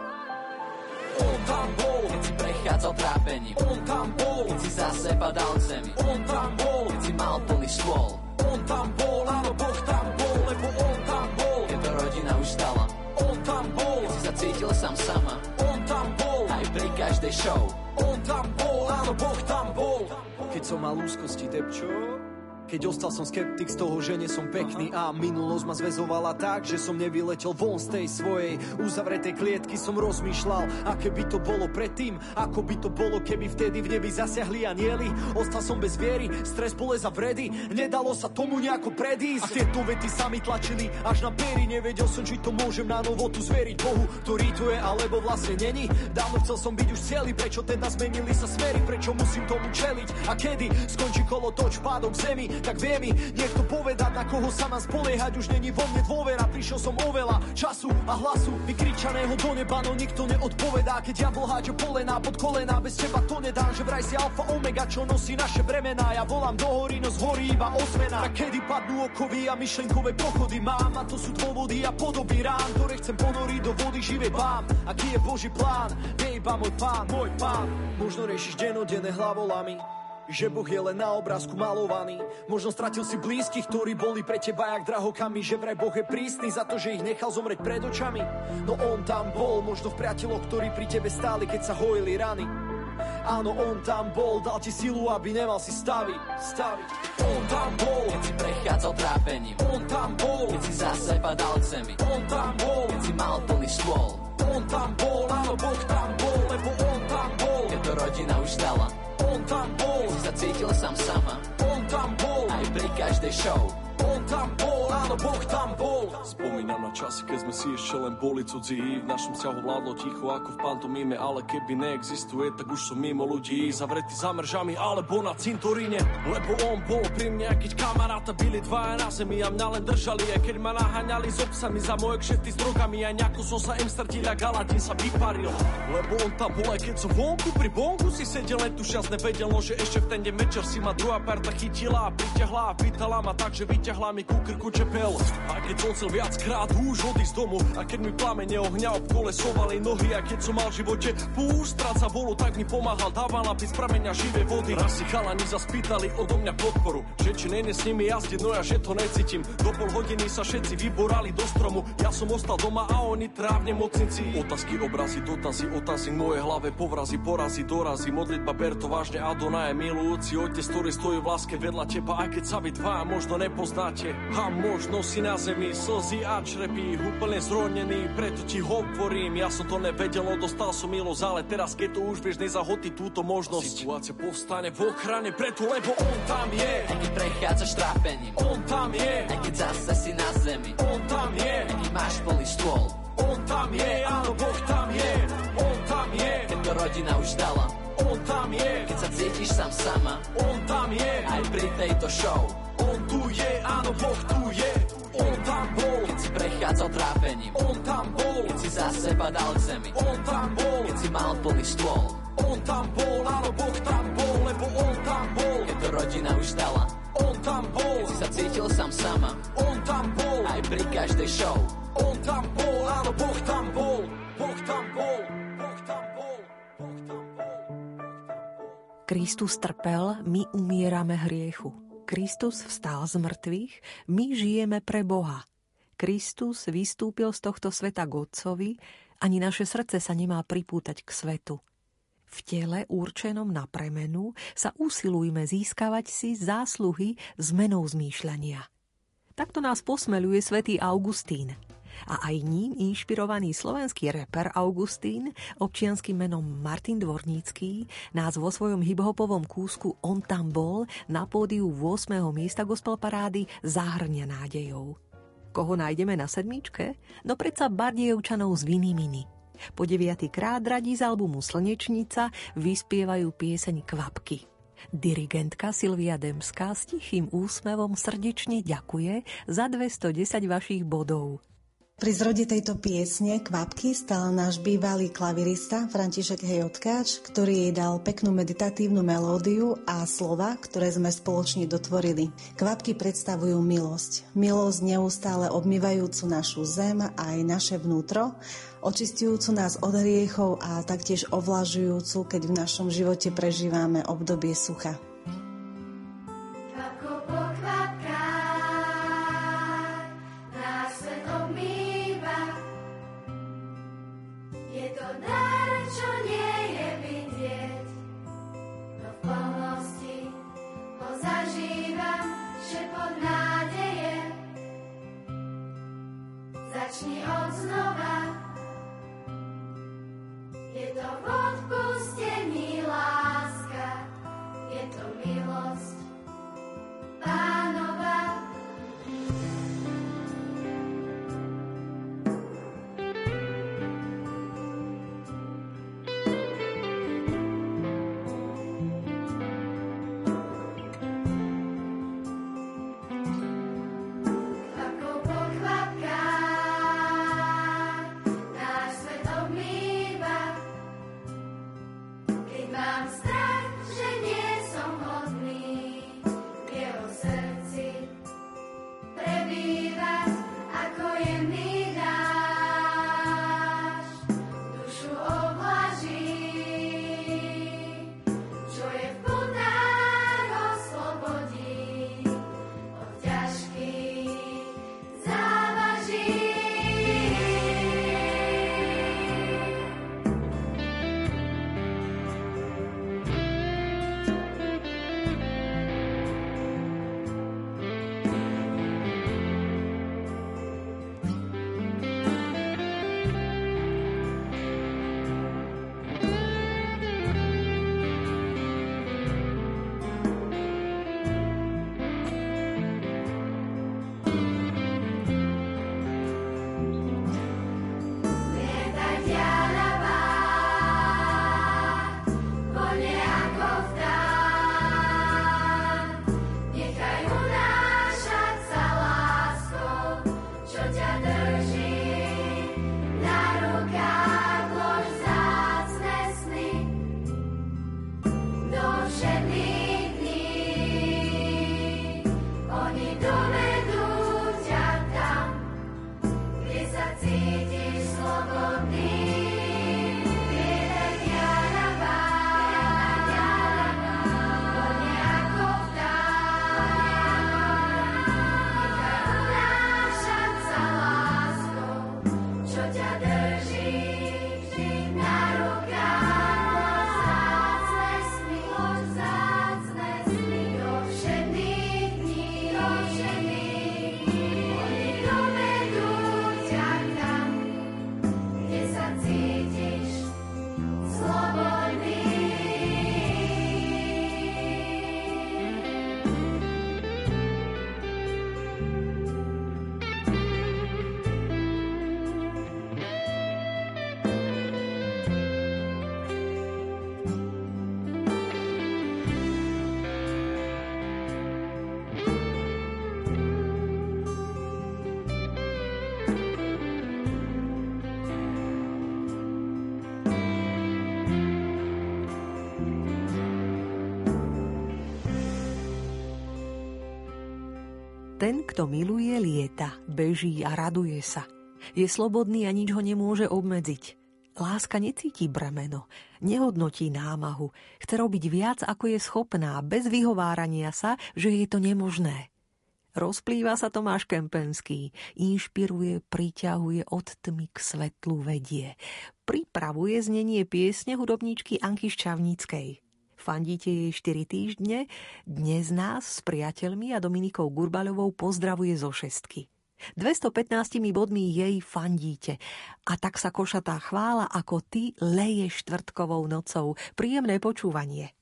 On tam bol, keď si prechádzal trápením. On tam bol, keď si zase padal k zemi. On tam bol, keď si mal plný stôl. On tam bol, áno, Boh tam bol, lebo on tam bol, keď to rodina už stala. On tam bol, keď si sa cítil sám sama. On tam bol, aj pri každej show. On tam bol, áno, Boh tam bol. Keď som mal úzkosti, depčo, keď ostal som skeptik z toho, že nie som pekný a minulosť ma zväzovala tak, že som nevyletel von z tej svojej uzavretej klietky. Som rozmýšľal, aké by to bolo predtým, ako by to bolo, keby vtedy v nebi zasiahli anieli. Ostal som bez viery, stres, bolesť a vredy, nedalo sa tomu nejako predísť. A tieto vety sa mi tlačili až na pery, nevedel som, či to môžem na novo tu zveriť Bohu, ktorý tu je, alebo vlastne není. Dávno chcel som byť už celý, prečo teda zmenili sa smery, prečo musím tomu čeliť a kedy skončí kolotoč pádom k zemi. Tak vie mi niekto povedať, na koho sa mám spoliehať. Už není vo mne dôvera, prišiel som o veľa času a hlasu vykričaného do neba, no nikto neodpovedá. Keď ja háčem polená pod kolená, bez teba to nedám, že vraj si alfa omega, čo nosí naše bremená. Ja volám do hory, no zhorí iba ozvena. Tak kedy padnú okovy a myšlenkové pochody mám, a to sú dôvody a podoby rán, ktoré chcem ponoriť do vody živej vám. Aký je Boží plán, vie iba môj Pán, môj Pán. Možno riešiš dennodenné hlavolami, že Boh je len na obrázku malovaný. Možno stratil si blízkych, ktorí boli pre teba jak drahokami, že vraj Boh je prísny za to, že ich nechal zomrieť pred očami. No on tam bol, možno v priateľoch, ktorí pri tebe stáli, keď sa hojili rany. Áno, on tam bol, dal ti silu, aby nemal si staviť, staviť. On tam bol, keď si prechádzal trápením. On tam bol, keď si zase padal k zemi. On tam bol, keď si mal plný stôl. On tam bol, áno, Boh tam bol, lebo on tam bol, keď to rodina už stala. On tam bol, keď si sa cítil sám sama. On tam bol, aj pri každej show. On tam bol, áno, Boh tam bol. Spomínam na časy, keď sme si ešte len boli cudzí. V našom vzťahu vládlo ticho ako v pantomíme, ale keby neexistuje, tak už som mimo ľudí, zavretý za mržami alebo na cintoríne. Lebo on bol pri mne, keď kamaráta byli dvaja na zemi a mňa len držali, aj keď ma naháňali s obsami za moje kšefty s drogami, aj nejako som sa im strtil a Galadín sa vyparil. Lebo on tam bol, aj keď som vonku pri bonku si sedel, len tu šťast nevedel, no že ešte v ten deň večer si ma druhá parta chytila a pritiahla a pýtala ma tak, že vyťahla mi ku krku čepel. A keď som chcel viackrát už odísť domu, a keď mi plamene ohňa obkolesovali nohy, a keď som mal v živote pústrať sa volu, tak mi pomáhal, dával napít z prameňa živej vody. Raz si chalani zaspýtali odo mňa podporu, že či nejde s nimi jazdiť, no ja že to necítim. Do pol hodiny sa všetci vyborali do stromu, ja som ostal doma a oni trávne mocnici. Otázky, obrazy, dotazy, otazy, moje hlave povrazy, porazy, dorazy, modlitba, ber to vážne, Adonaj, milujúci otec, ktorý stojí v láske vedľa teba, aj keď sa vy dva možno nepoznáte. A možno si na zemi slzy a črepí, úplne zronený, preto ti hovorím, ja som to nevedel, no dostal som milosť, ale teraz keď to už vieš, nezahotí túto možnosť. Situácia povstane v ochrane, preto lebo on tam je. Aj keď prechádzaš trápením, on tam je. Aj keď zase si na zemi, on tam je. Aj keď máš plný stôl, on tam je, áno, Boh tam je. On tam to rodina už dala. On tam je, keď sa cítiš sám sama, on tam je, aj pri tejto show. On tu je, áno, Boh tu je. On tam bol, keď si prechádzal trápením, on tam bol, keď si za seba dal k zemi, on tam bol, keď si mal plný stôl. On tam bol, áno, Boh tam bol, lebo on tam bol, keď to rodina už dala. On tam bol, keď si sa cítil sám sama, on tam bol, aj pri každej show. On tam bol, áno, Boh tam bol, Boh tam bol, Boh tam bol, Boh tam bol. Kristus trpel, my umierame hriechu. Kristus vstal z mŕtvych, my žijeme pre Boha. Kristus vystúpil z tohto sveta k Otcovi, ani naše srdce sa nemá pripútať k svetu. V tele určenom na premenu sa usilujme získavať si zásluhy zmenou zmýšľania. Takto nás posmeľuje svätý Augustín. A aj ním inšpirovaný slovenský reper Augustín, občianskym menom Martin Dvornícky, nás vo svojom hiphopovom kúsku On tam bol na pódiu ôsmeho miesta gospel parády zahrňa nádejou. Koho nájdeme na sedmičke? No predsa Bardejovčanov z Vinimini. Po deviatykrát radí z albumu Slnečnica vyspievajú pieseň Kvapky. Dirigentka Silvia Demská s tichým úsmevom srdečne ďakuje za dvestodesať vašich bodov. Pri zrode tejto piesne Kvapky stal náš bývalý klavirista František Hejotkáč, ktorý jej dal peknú meditatívnu melódiu a slova, ktoré sme spoločne dotvorili. Kvapky predstavujú milosť. Milosť neustále obmývajúcu našu zem a aj naše vnútro, očistujúcu nás od hriechov a taktiež ovlažujúcu, keď v našom živote prežívame obdobie sucha. Začni od znova. Je to v odpustení láska, je to milosť Pánova. Kvapkou po kvapkách Ten, kto miluje, lieta, beží a raduje sa. Je slobodný a nič ho nemôže obmedziť. Láska necíti bremeno, nehodnotí námahu, chce robiť viac, ako je schopná, bez vyhovárania sa, že je to nemožné. Rozplýva sa Tomáš Kempenský, inšpiruje, priťahuje, od tmy k svetlu vedie. Pripravuje znenie piesne hudobníčky Anky Ščavníckej. Fandíte jej štyri týždne? Dnes nás s priateľmi a Dominikou Gurbaľovou pozdravuje zo šestky. dvestopätnásť bodmi jej fandíte. A tak sa košatá chvála ako ty leje štvrtkovou nocou. Príjemné počúvanie.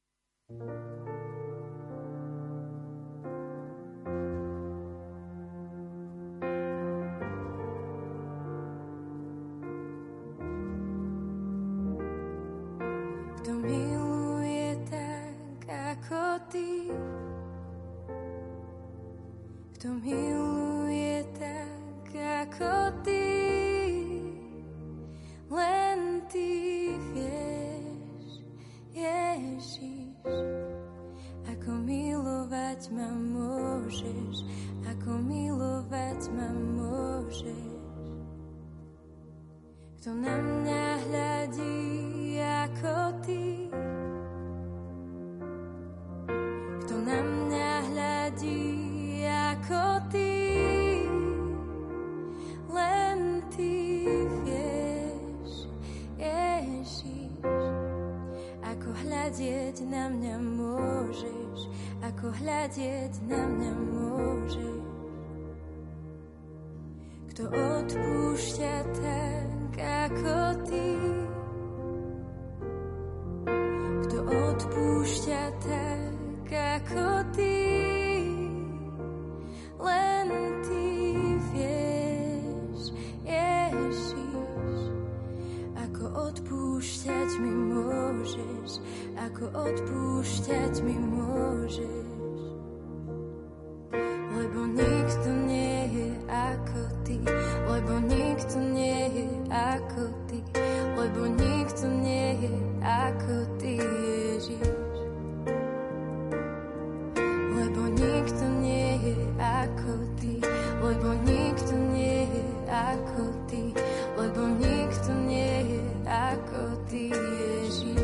Kto miluje tak ako ty, kto miluje tak ako ty, len ty vieš, Ježiš, ako milovať ma môžeš, ako milovať ma môžeš. Kto na mňa hľadí ako ty, kto na mňa hľadí ako ty, len ty vieš, Ježiš, ako hľadieť na mňa môžeš, ako hľadieť na mňa môžeš. Kto odpúšťa tak ako ty, kto odpúšťa tak ako ty, len ty vieš, Ježiš, ako odpúšťať mi môžeš, ako odpúšťať mi môžeš. Lebo nikto nie je ako ty, lebo nikto nie je ako ty, lebo nikto nie je ako ty, Ježiš. Lebo nikto nie je ako ty, lebo nikto nie je ako ty, lebo nikto nie je ako ty, Ježiš.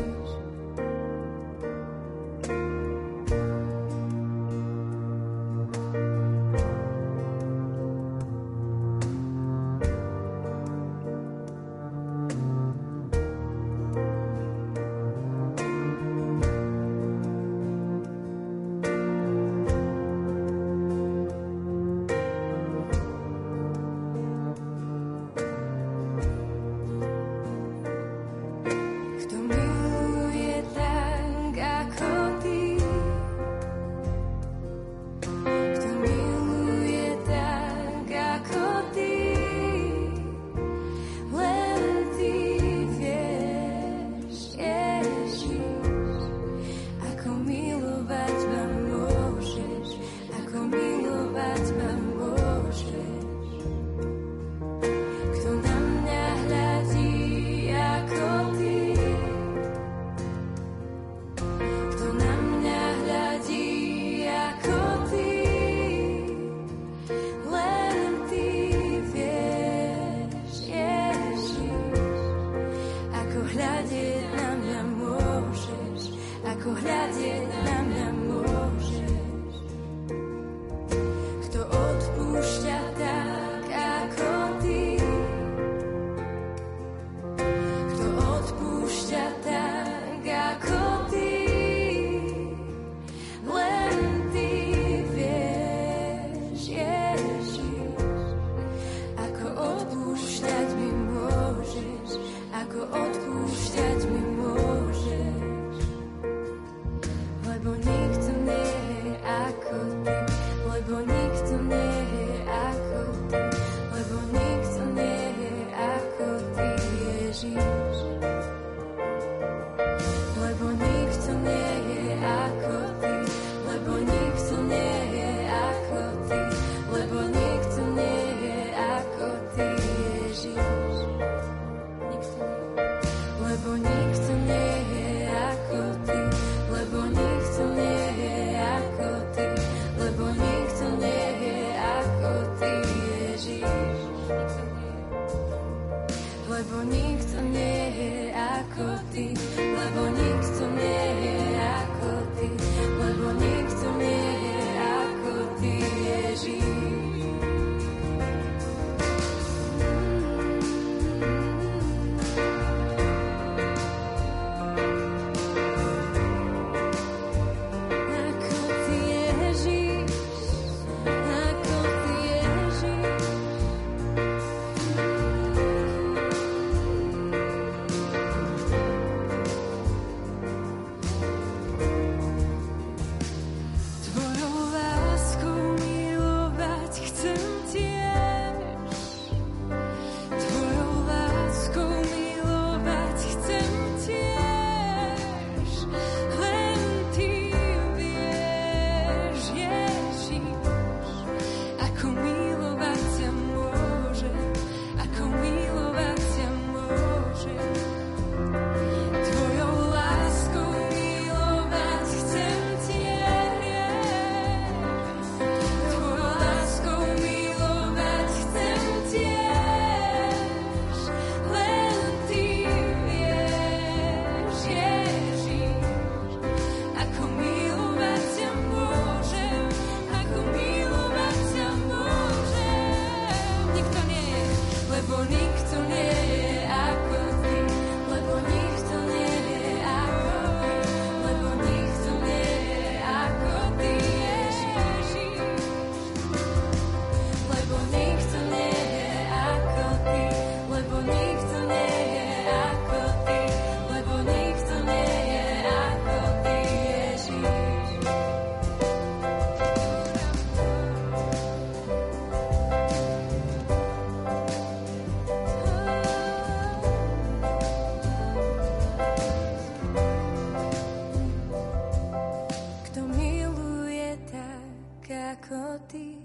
ako ty,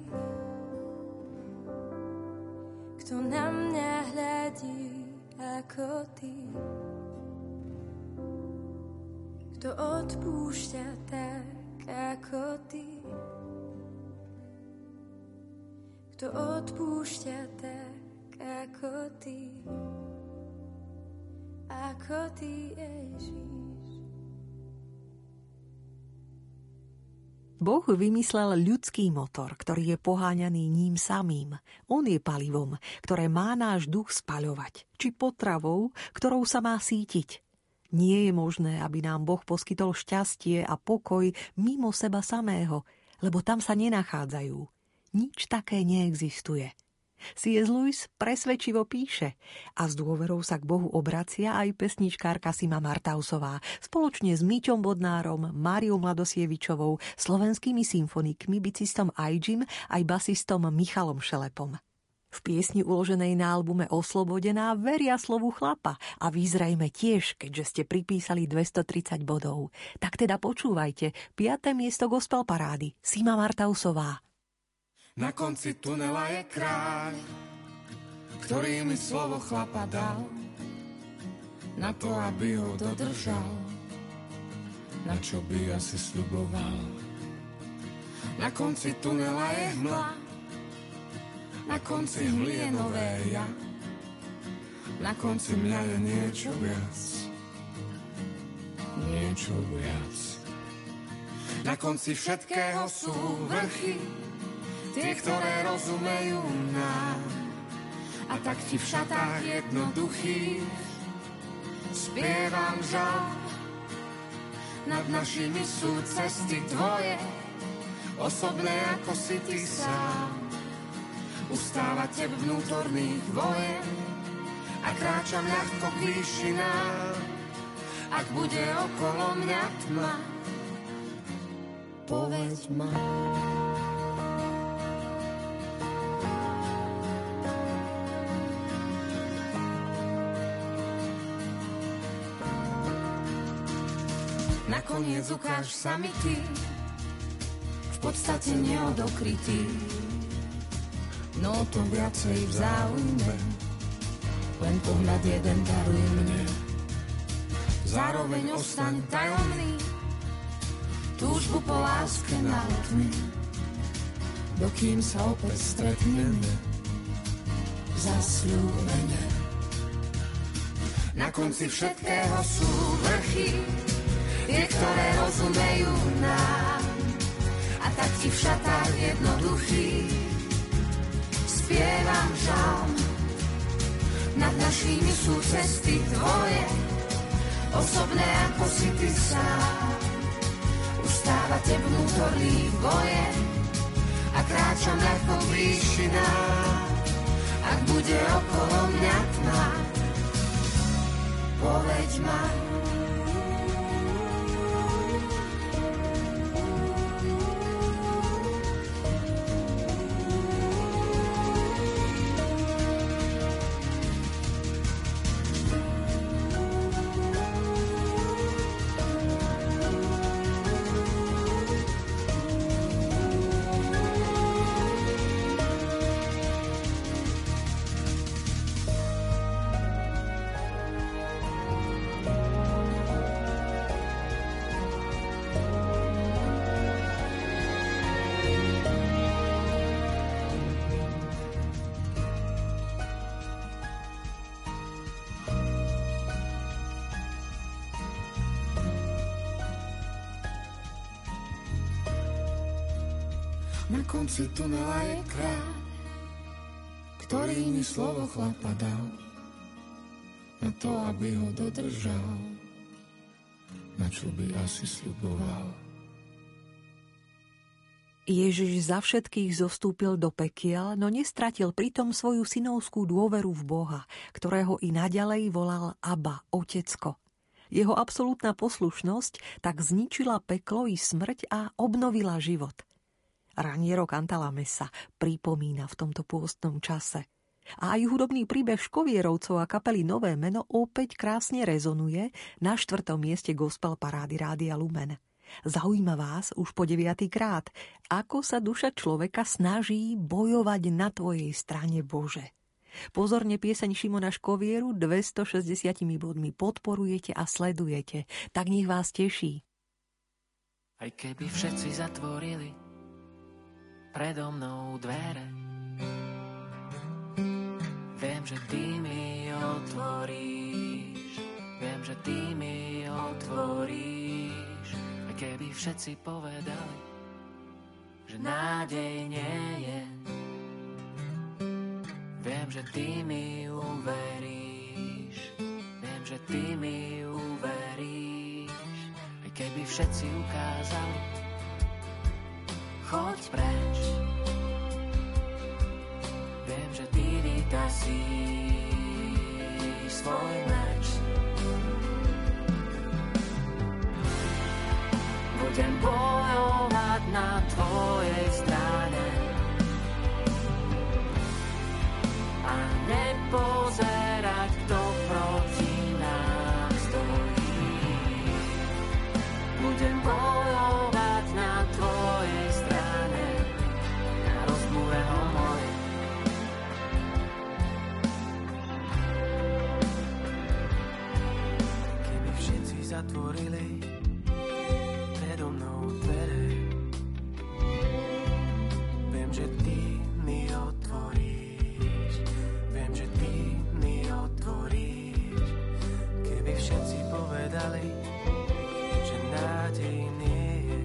kto na mňa hľadí ako ty, kto odpúšťa tak ako ty, kto odpúšťa tak ako ty, ako ty, Ježiš. Boh vymyslel ľudský motor, ktorý je poháňaný ním samým. On je palivom, ktoré má náš duch spaľovať, či potravou, ktorou sa má sítiť. Nie je možné, aby nám Boh poskytol šťastie a pokoj mimo seba samého, lebo tam sa nenachádzajú. Nič také neexistuje. C S. Lewis presvedčivo píše a s dôverou sa k Bohu obracia aj pesničkárka Sima Martausová spoločne s Míťom Bodnárom, Máriou Mladosievičovou, slovenskými symfonikmi, bicistom Ajim aj basistom Michalom Šelepom. V piesni uloženej na albume Oslobodená veria slovu chlapa a vy zrejme tiež, keďže ste pripísali dvestotridsať bodov. Tak teda počúvajte, piate miesto gospel parády, Sima Martausová. Na konci tunela je kráľ, ktorý mi slovo chlapa dal, na to, aby ho dodržal, na čo by asi sľuboval. Na konci tunela je hmla, na konci hmly je nové ja, na konci mňa je niečo viac, niečo viac. Na konci všetkého sú vrchy, tie, ktoré rozumejú nám. A tak ti v šatách jednoduchých spievam žal. Nad našimi sú cesty tvoje, osobné ako si ty sám. Ustávate vnútorných vojen a kráčam ľahko k výšinám. Ak bude okolo mňa tma, povedz ma. Nakoniec ukáž sa mi ty, v podstate neodokrytý, no to viacej v záujme, len pohľad jeden daruj mne. Zároveň ostaň tajomný, túžbu po láske nalot mi, dokým sa opäť stretneme, zasľúbene. Na konci všetkého sú vrchy, tie, ktoré rozumejú nám. A tak ti v šatách jednoduchých spievam žalm. Nad našimi sú cesty tvoje, osobné ako si ty sám. Ustávate vnútorný boje a kráčam ľahko k výšinám. Ak bude okolo mňa tma, povedz ma. Na konci tunela je kráľ, ktorý mi slovo chlapa dal, na to, aby ho dodržal, na čo by asi sľuboval. Ježiš za všetkých zostúpil do pekiel, no nestratil pritom svoju synovskú dôveru v Boha, ktorého i naďalej volal Abba, Otecko. Jeho absolútna poslušnosť tak zničila peklo i smrť a obnovila život. Raniero Cantalamessa pripomína v tomto pôstnom čase. A aj hudobný príbeh Škovierovcov a kapely Nové meno opäť krásne rezonuje na štvrtom mieste gospel parády Rádia Lumen. Zaujíma vás už po deviatý krát, ako sa duša človeka snaží bojovať na tvojej strane, Bože. Pozorne pieseň Šimona Škovieru dvestošesťdesiat bodmi podporujete a sledujete, tak nech vás teší. Aj keby všetci zatvorili predo mnou dvere, viem, že ty mi otvoríš, viem, že ty mi otvoríš. Aj keby všetci povedali, že nádej nie je, viem, že ty mi uveríš, viem, že ty mi uveríš. Aj keby všetci ukázali, choď preč, viem, že ty vytasíš svoj meč. Budem bojovať na tvojej strane a nepozerať, kto proti nám stojí. Budem bojovať na tvojej strane, na rozbúre homory. Keby všetci zatvorili predo mnou dvere, viem, že ty mi otvoríš, viem, že ty mi otvoríš. Keby všetci povedali, že nádej nie je,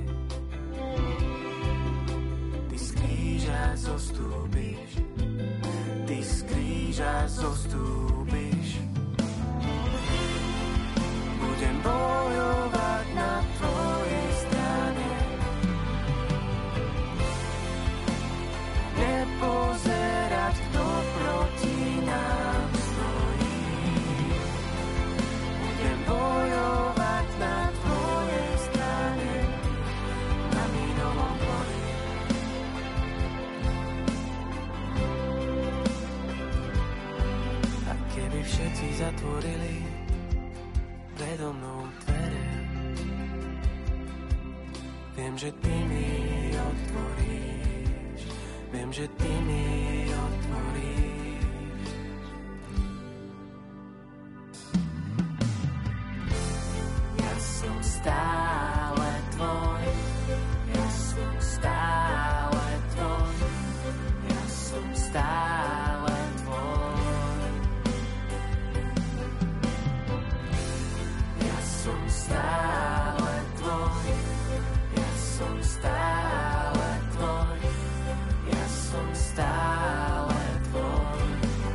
ty z kríža zostúpiš, ty z kríža zostúpiš. Budem bojovať na tvojej strane, nepozerať, kto proti nám stojí. Budem bojovať na tvojej strane, na mínovom poli. A keby všetci zatvorili predo mnou dvere, viem, že ty mi otvoríš, viem, že ty mi otvoríš. Ja som stále tvoj, ja som stále tvoj, ja som stále tvoj. Ja som stále tvoj, ja som stále tvoj, ja som stále tvoj.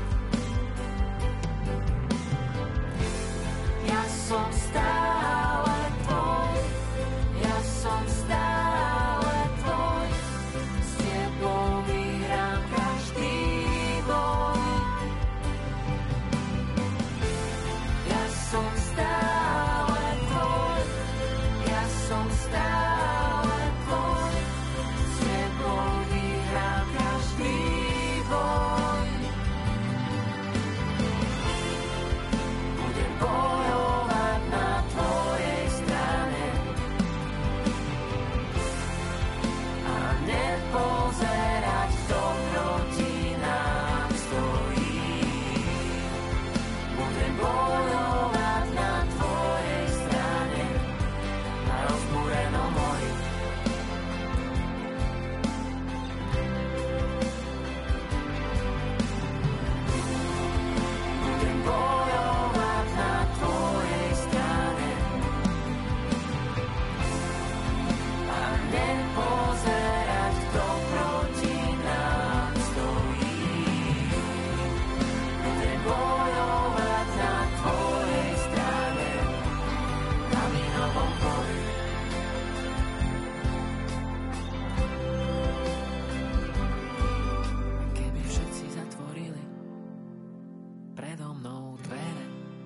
Ja som stále tvoj, ja som stále tvoj, s tebou vyhrám každý boj. Ja som stále tvoj, ja som stále tvoj, s tebou vyhrám každý boj. Budem bojovať na tvojej strane a nepozerať, kto proti nám stojí. Budem bojovať na tvojej strane, na rozbúrenom mori. Budem bojovať na tvojej strane a nepozerať, kto proti nám stojí. Budem bojovať na tvojej strane, na mínovom poli. Keby všetci zatvorili predo mnou dvere.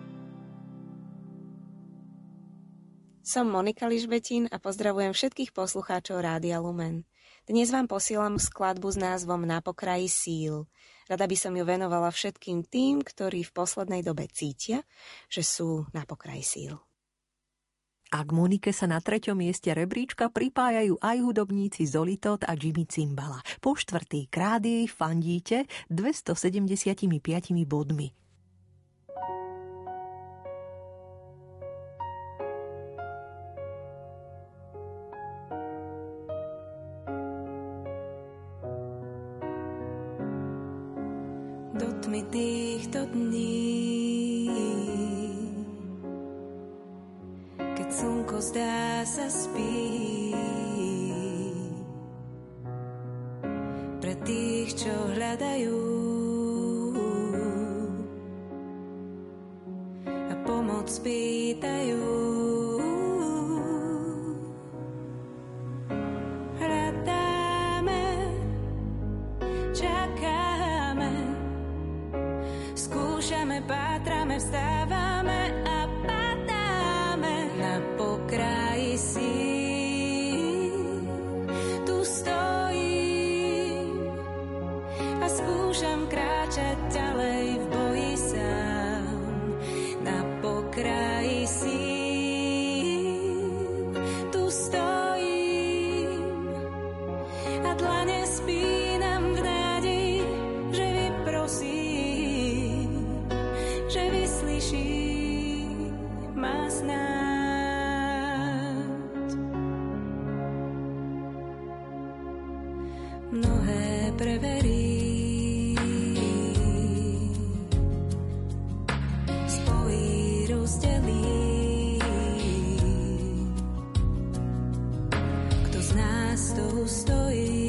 Som Monika Ližbetín a pozdravujem všetkých poslucháčov Rádia Lumen. Dnes vám posielam skladbu s názvom Na pokraji síl. Rada by som ju venovala všetkým tým, ktorí v poslednej dobe cítia, že sú na pokraji síl. A k Monike sa na treťom mieste rebríčka pripájajú aj hudobníci Zolitot a Jimmy Cimbala. Po štvrtý krát jej fandíte dvestosedemdesiatpäť bodmi. Do tmy týchto dní, keď slnko zdá sa spí, pre tých, čo hľadajú a pomoc pýtajú. Hľadáme, čakáme, skúšame, pátrame, vstávame a padáme na pokraji síl. Tu stojím a skúšam kráčať ďalej v boji sám. Na pokraji síl. Tu stojím a dlane spínam v nádeji, že vyprosím, že vyslyší ma snáď. Mnohé preverí, spojí, rozdelí. Kto z nás to stojí?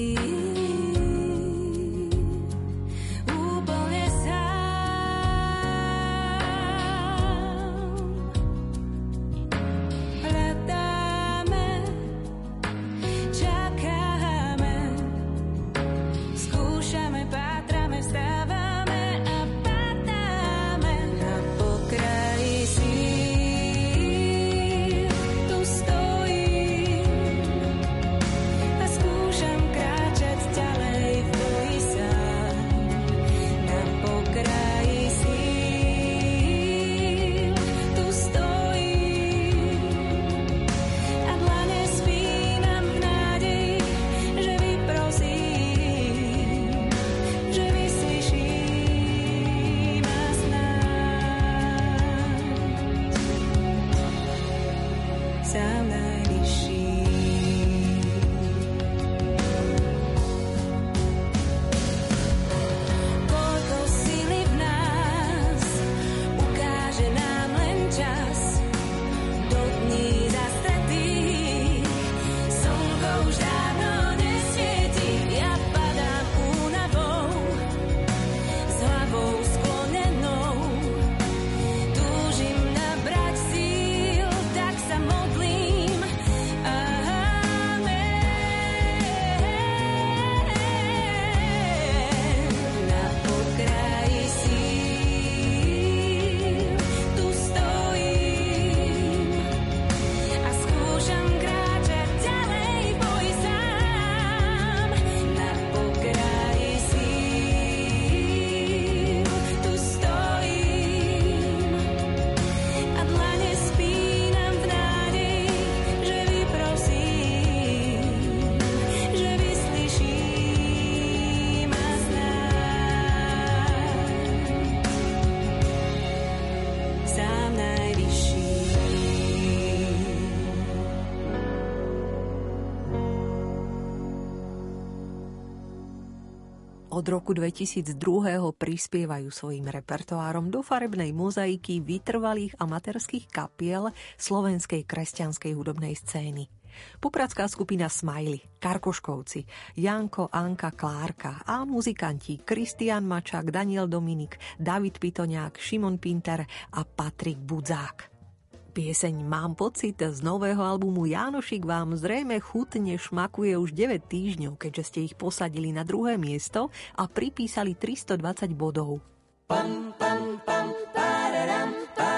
Od roku dvetisícdva prispievajú svojim repertoárom do farebnej mozaiky vytrvalých amatérskych kapiel slovenskej kresťanskej hudobnej scény. Popradská skupina Smiley, Karkoškovci, Janko, Anka, Klárka a muzikanti Kristián Mačák, Daniel Dominik, David Pitoňák, Šimon Pinter a Patrik Budzák. Pieseň Mám pocit z nového albumu Jánošik vám zrejme chutne šmakuje už deväť týždňov, keďže ste ich posadili na druhé miesto a pripísali tristodvadsať bodov. Pam, pam, pam, pararam,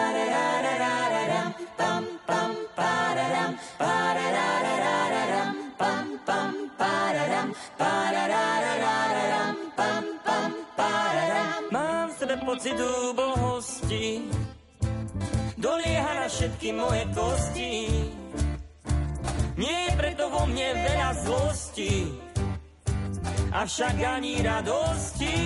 pararararam, pam, pam, pararam, pararararam, pam, pam, pararam, pararararam, pam, pam, pararam. Mám v sebe pocit úbohosti, dolieha na všetky moje kosti. Nie je preto vo mne veľa zlosti, avšak ani radosti.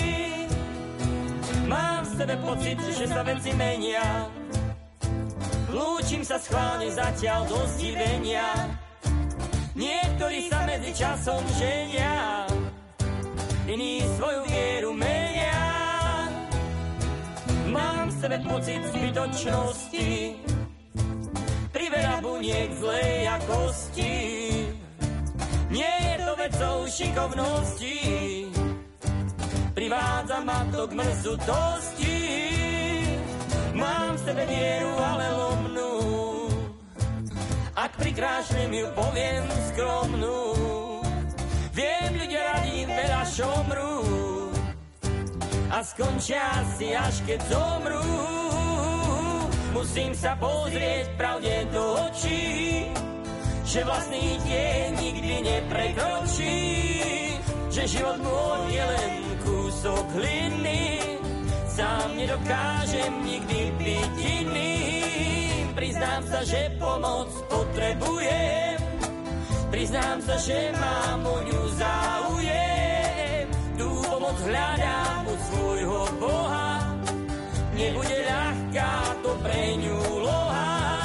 Mám v sebe pocit, že sa veci menia, lúčim sa schválne zatiaľ do zdivenia. Niektorí sa medzi časom ženia, iní svoju vieru menia. Mám v sebe pocit zbytočnosti, priveľa buniek zlej jakosti. Nie je to vecou šikovnosti, privádza ma to k mrzutosti. Mám v sebe vieru, ale lomnú, ak prikrášnem ju, poviem skromnú. Viem, ľudia radí veľa šomrú a skončia si, až keď zomrú. Musím sa pozrieť pravde do očí, že vlastný tieň nikdy neprekročí, že život môj je len kúsok hliny, sám nedokážem nikdy byť iným. Priznám sa, že pomoc potrebujem, priznám sa, že mám o ňu záujem. Tú pomoc hľadám u svojho Boha, nebude ľahká to pre ňu loha.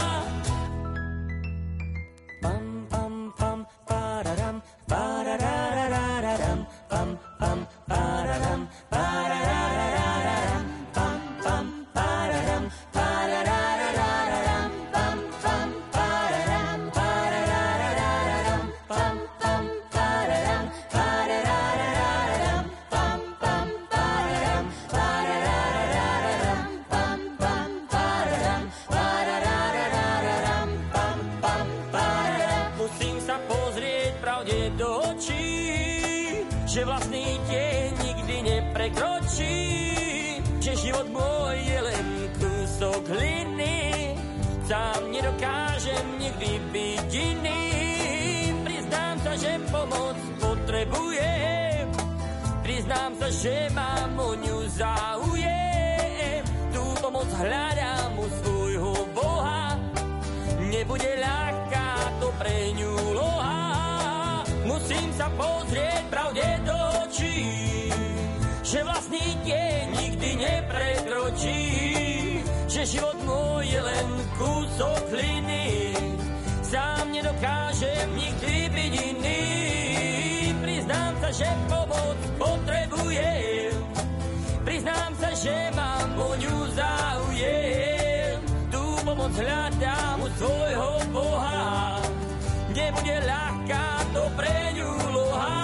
Pam, pam, pam, pararam, parararararam, pam, pam, pararam, parararararam, pam, pam, pararam, parararararam, pam, pam, pararam, parararararam, pam, pam, pararam, parararararam, pam, pam, pararam, parararararam, pam, pam, pararam, parararararam, pam, pam, pararam. Musím sa pozrieť pravde do očí, že vlastný tieň nikdy neprekročí, že život môj je len kúsok hliny, sám nedokážem nikdy byť iným. Priznám sa, že pomoc potrebujem, priznám sa, že mám o ňu záujem. Tú pomoc hľadám u svojho Boha, nebude ľahká to pre ňu loha. Musím sa pozrieť pravde do očí, že vlastný tieň nikdy neprekročí, že život môj je len kúsok hliny, sám nedokážem nikdy byť iný. Priznám sa, že pomoc potrebujem, priznám sa, že mám o ňu záujem. Tú pomoc hľadám u svojho Boha, nebude ľahká to pre ňu loha.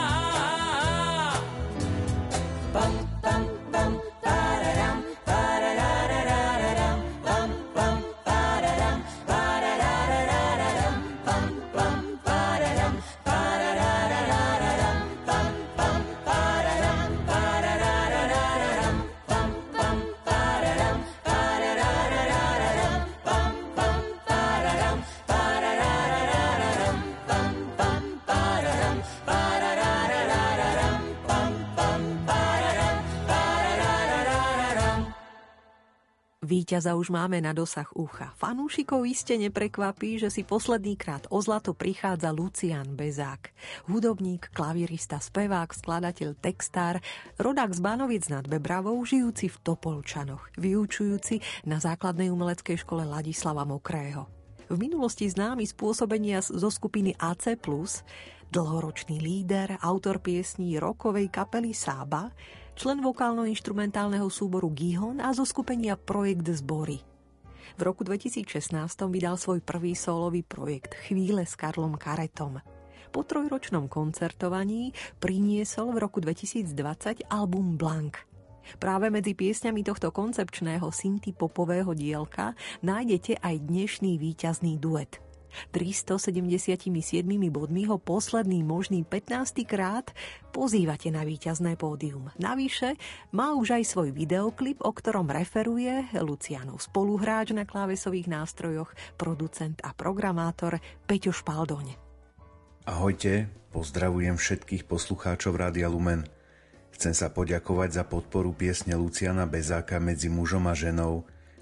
Pam, pam, pam, pararam, parararararam, pam, pam, pararam, parararararam, pam, pam, pararam, parararararam, pam, pam, pararam, parararararam, pam, pam, pararam, parararararam, pam, pam, pararam, parararararam, pam, pam, pararam, parararararam, pam, pam, pararam, parararararam. Víťaza už máme na dosah ucha. Fanúšikov iste neprekvapí, že si poslednýkrát o zlato prichádza Lucián Bezák. Hudobník, klavirista, spevák, skladateľ, textár, rodák z Bánoviec nad Bebravou, žijúci v Topolčanoch, vyučujúci na základnej umeleckej škole Ladislava Mokrého. V minulosti známy z pôsobenia zo skupiny á cé plus, dlhoročný líder, autor piesní rockovej kapely Sába, člen vokálno-inštrumentálneho súboru Gihon a zo skupenia Projekt Zbory. V roku dvetisícšestnásť vydal svoj prvý sólový projekt Chvíle s Karlom Karetom. Po trojročnom koncertovaní priniesol v roku dvetisícdvadsať album Blank. Práve medzi piesňami tohto koncepčného synthpopového dielka nájdete aj dnešný víťazný duet. tristosedemdesiatsedem bodmi ho posledný možný pätnásty krát pozývate na víťazné pódium. Navyše má už aj svoj videoklip, o ktorom referuje Luciánov spoluhráč na klávesových nástrojoch, producent a programátor Peťo Špaldoň. Ahojte, pozdravujem všetkých poslucháčov Rádia Lumen. Chcem sa poďakovať za podporu piesne Luciána Bezáka Medzi mužom a ženou,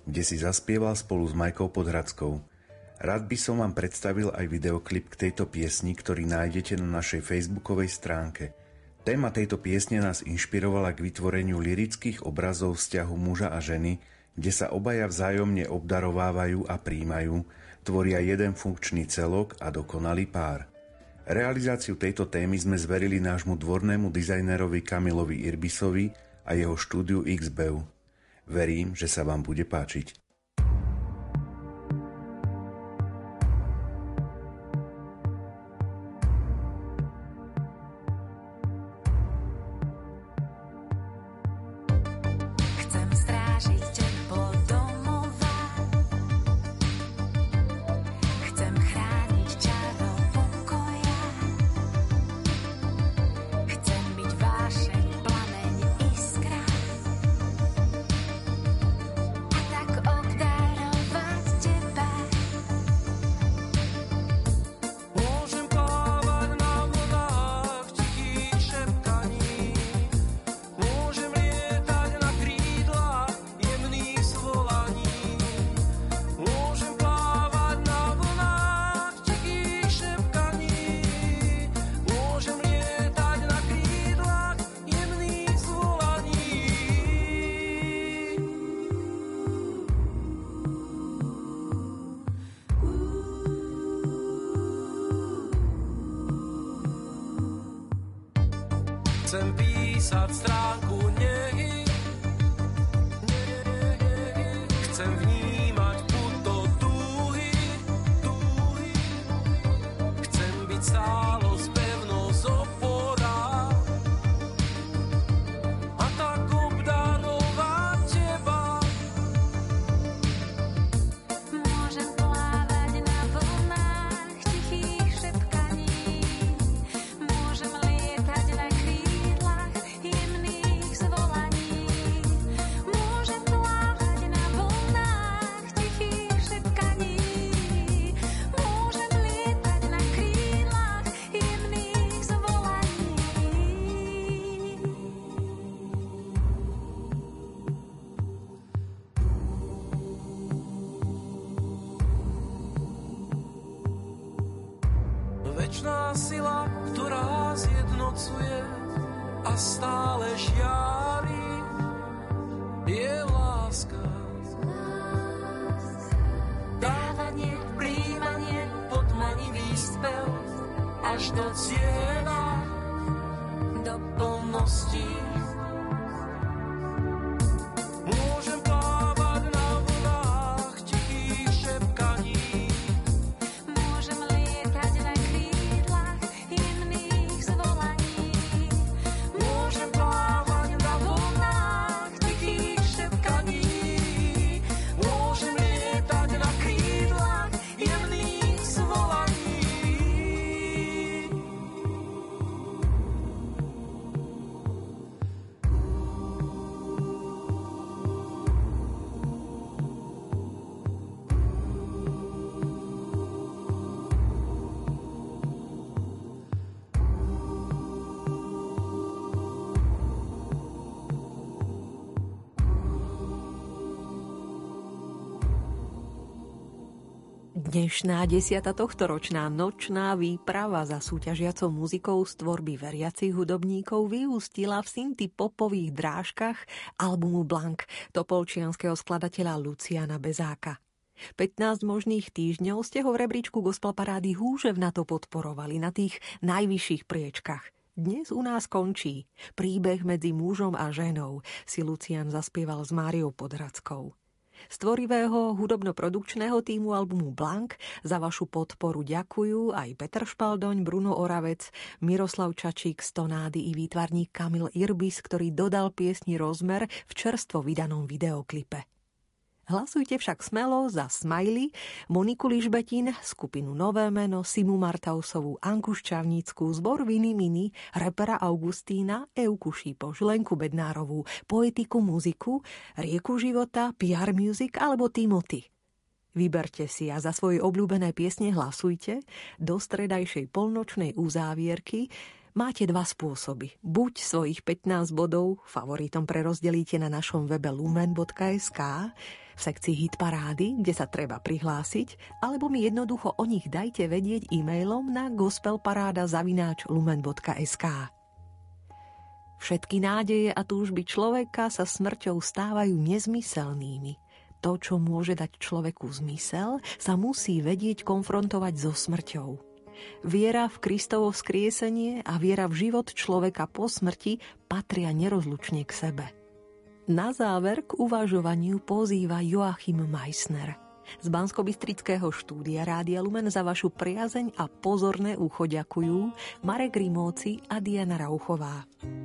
kde si zaspieval spolu s Majkou Podhradskou. Rád by som vám predstavil aj videoklip k tejto piesni, ktorý nájdete na našej facebookovej stránke. Téma tejto piesne nás inšpirovala k vytvoreniu lyrických obrazov vzťahu muža a ženy, kde sa obaja vzájomne obdarovávajú a príjmajú, tvoria jeden funkčný celok a dokonalý pár. Realizáciu tejto témy sme zverili nášmu dvornému dizajnerovi Kamilovi Irbisovi a jeho štúdiu iks bé ú. Verím, že sa vám bude páčiť. Chcem písať stránku nehy, chcem vnímať puto túhy, túhy. Chcem byť stálo s pevnosť opora a tak obdarovať teba. Môžem plávať na vlnách tichých šepkaní, môžem lietať na krídlach jemných zvolaní. Môžem plávať na vlnách tichých šepkaní, môžem lietať na krídlach jemných zvolaní. Večná sila, ktorá zjednocuje a stále žiari, je láska. Dávanie, príjmanie, podmanivý spev, až do cieľa, do plnosti. Môžem plávať na vlnách tichých šepkaní, Môžem lietať na krídlach jemných zvolaní. môžem plávať na vlnách tichých šepkaní, môžem lietať na krídlach jemných zvolaní. Dnešná desiata tohtoročná nočná výprava za súťažiacou muzikou z tvorby veriacich hudobníkov vyústila v synty popových drážkach albumu Blank topolčianskeho skladateľa Luciana Bezáka. pätnásť možných týždňov ste ho v rebríčku gospel parády húževnato podporovali na tých najvyšších priečkach. Dnes u nás končí. Príbeh medzi mužom a ženou si Lucian zaspieval s Máriou Podhradskou. Z tvorivého hudobno-produkčného tímu albumu Blank za vašu podporu ďakujú aj Peter Špaldoň, Bruno Oravec, Miroslav Čačík, Stonády i výtvarník Kamil Irbis, ktorý dodal piesni rozmer v čerstvo vydanom videoklipe. Hlasujte však smelo za Smiley, Moniku Ližbetín, skupinu Nové meno, Simu Martausovú, Anku Ščavnícku, zbor Viny Mini, repera Augustína, Euku Šípoš, Lenku Bednárovú, Poetiku muziku, Rieku života, pé er Music alebo Timothy. Vyberte si a za svoje obľúbené piesne hlasujte do stredajšej polnočnej uzávierky Máte dva spôsoby. Buď svojich pätnásť bodov favoritom prerozdelíte na našom webe lumen bodka es ká v sekcii Hit parády, kde sa treba prihlásiť, alebo mi jednoducho o nich dajte vedieť e-mailom na gospelparáda zavináč lumen bodka es ká. Všetky nádeje a túžby človeka sa smrťou stávajú nezmyselnými. To, čo môže dať človeku zmysel, sa musí vedieť konfrontovať so smrťou. Viera v Kristovo vzkriesenie a viera v život človeka po smrti patria nerozlučne k sebe. Na záver k uvažovaniu pozýva Joachim Meissner. Z Banskobystrického štúdia Rádia Lumen za vašu priazeň a pozorné ucho ďakujú Marek Rimóci a Diana Rauchová.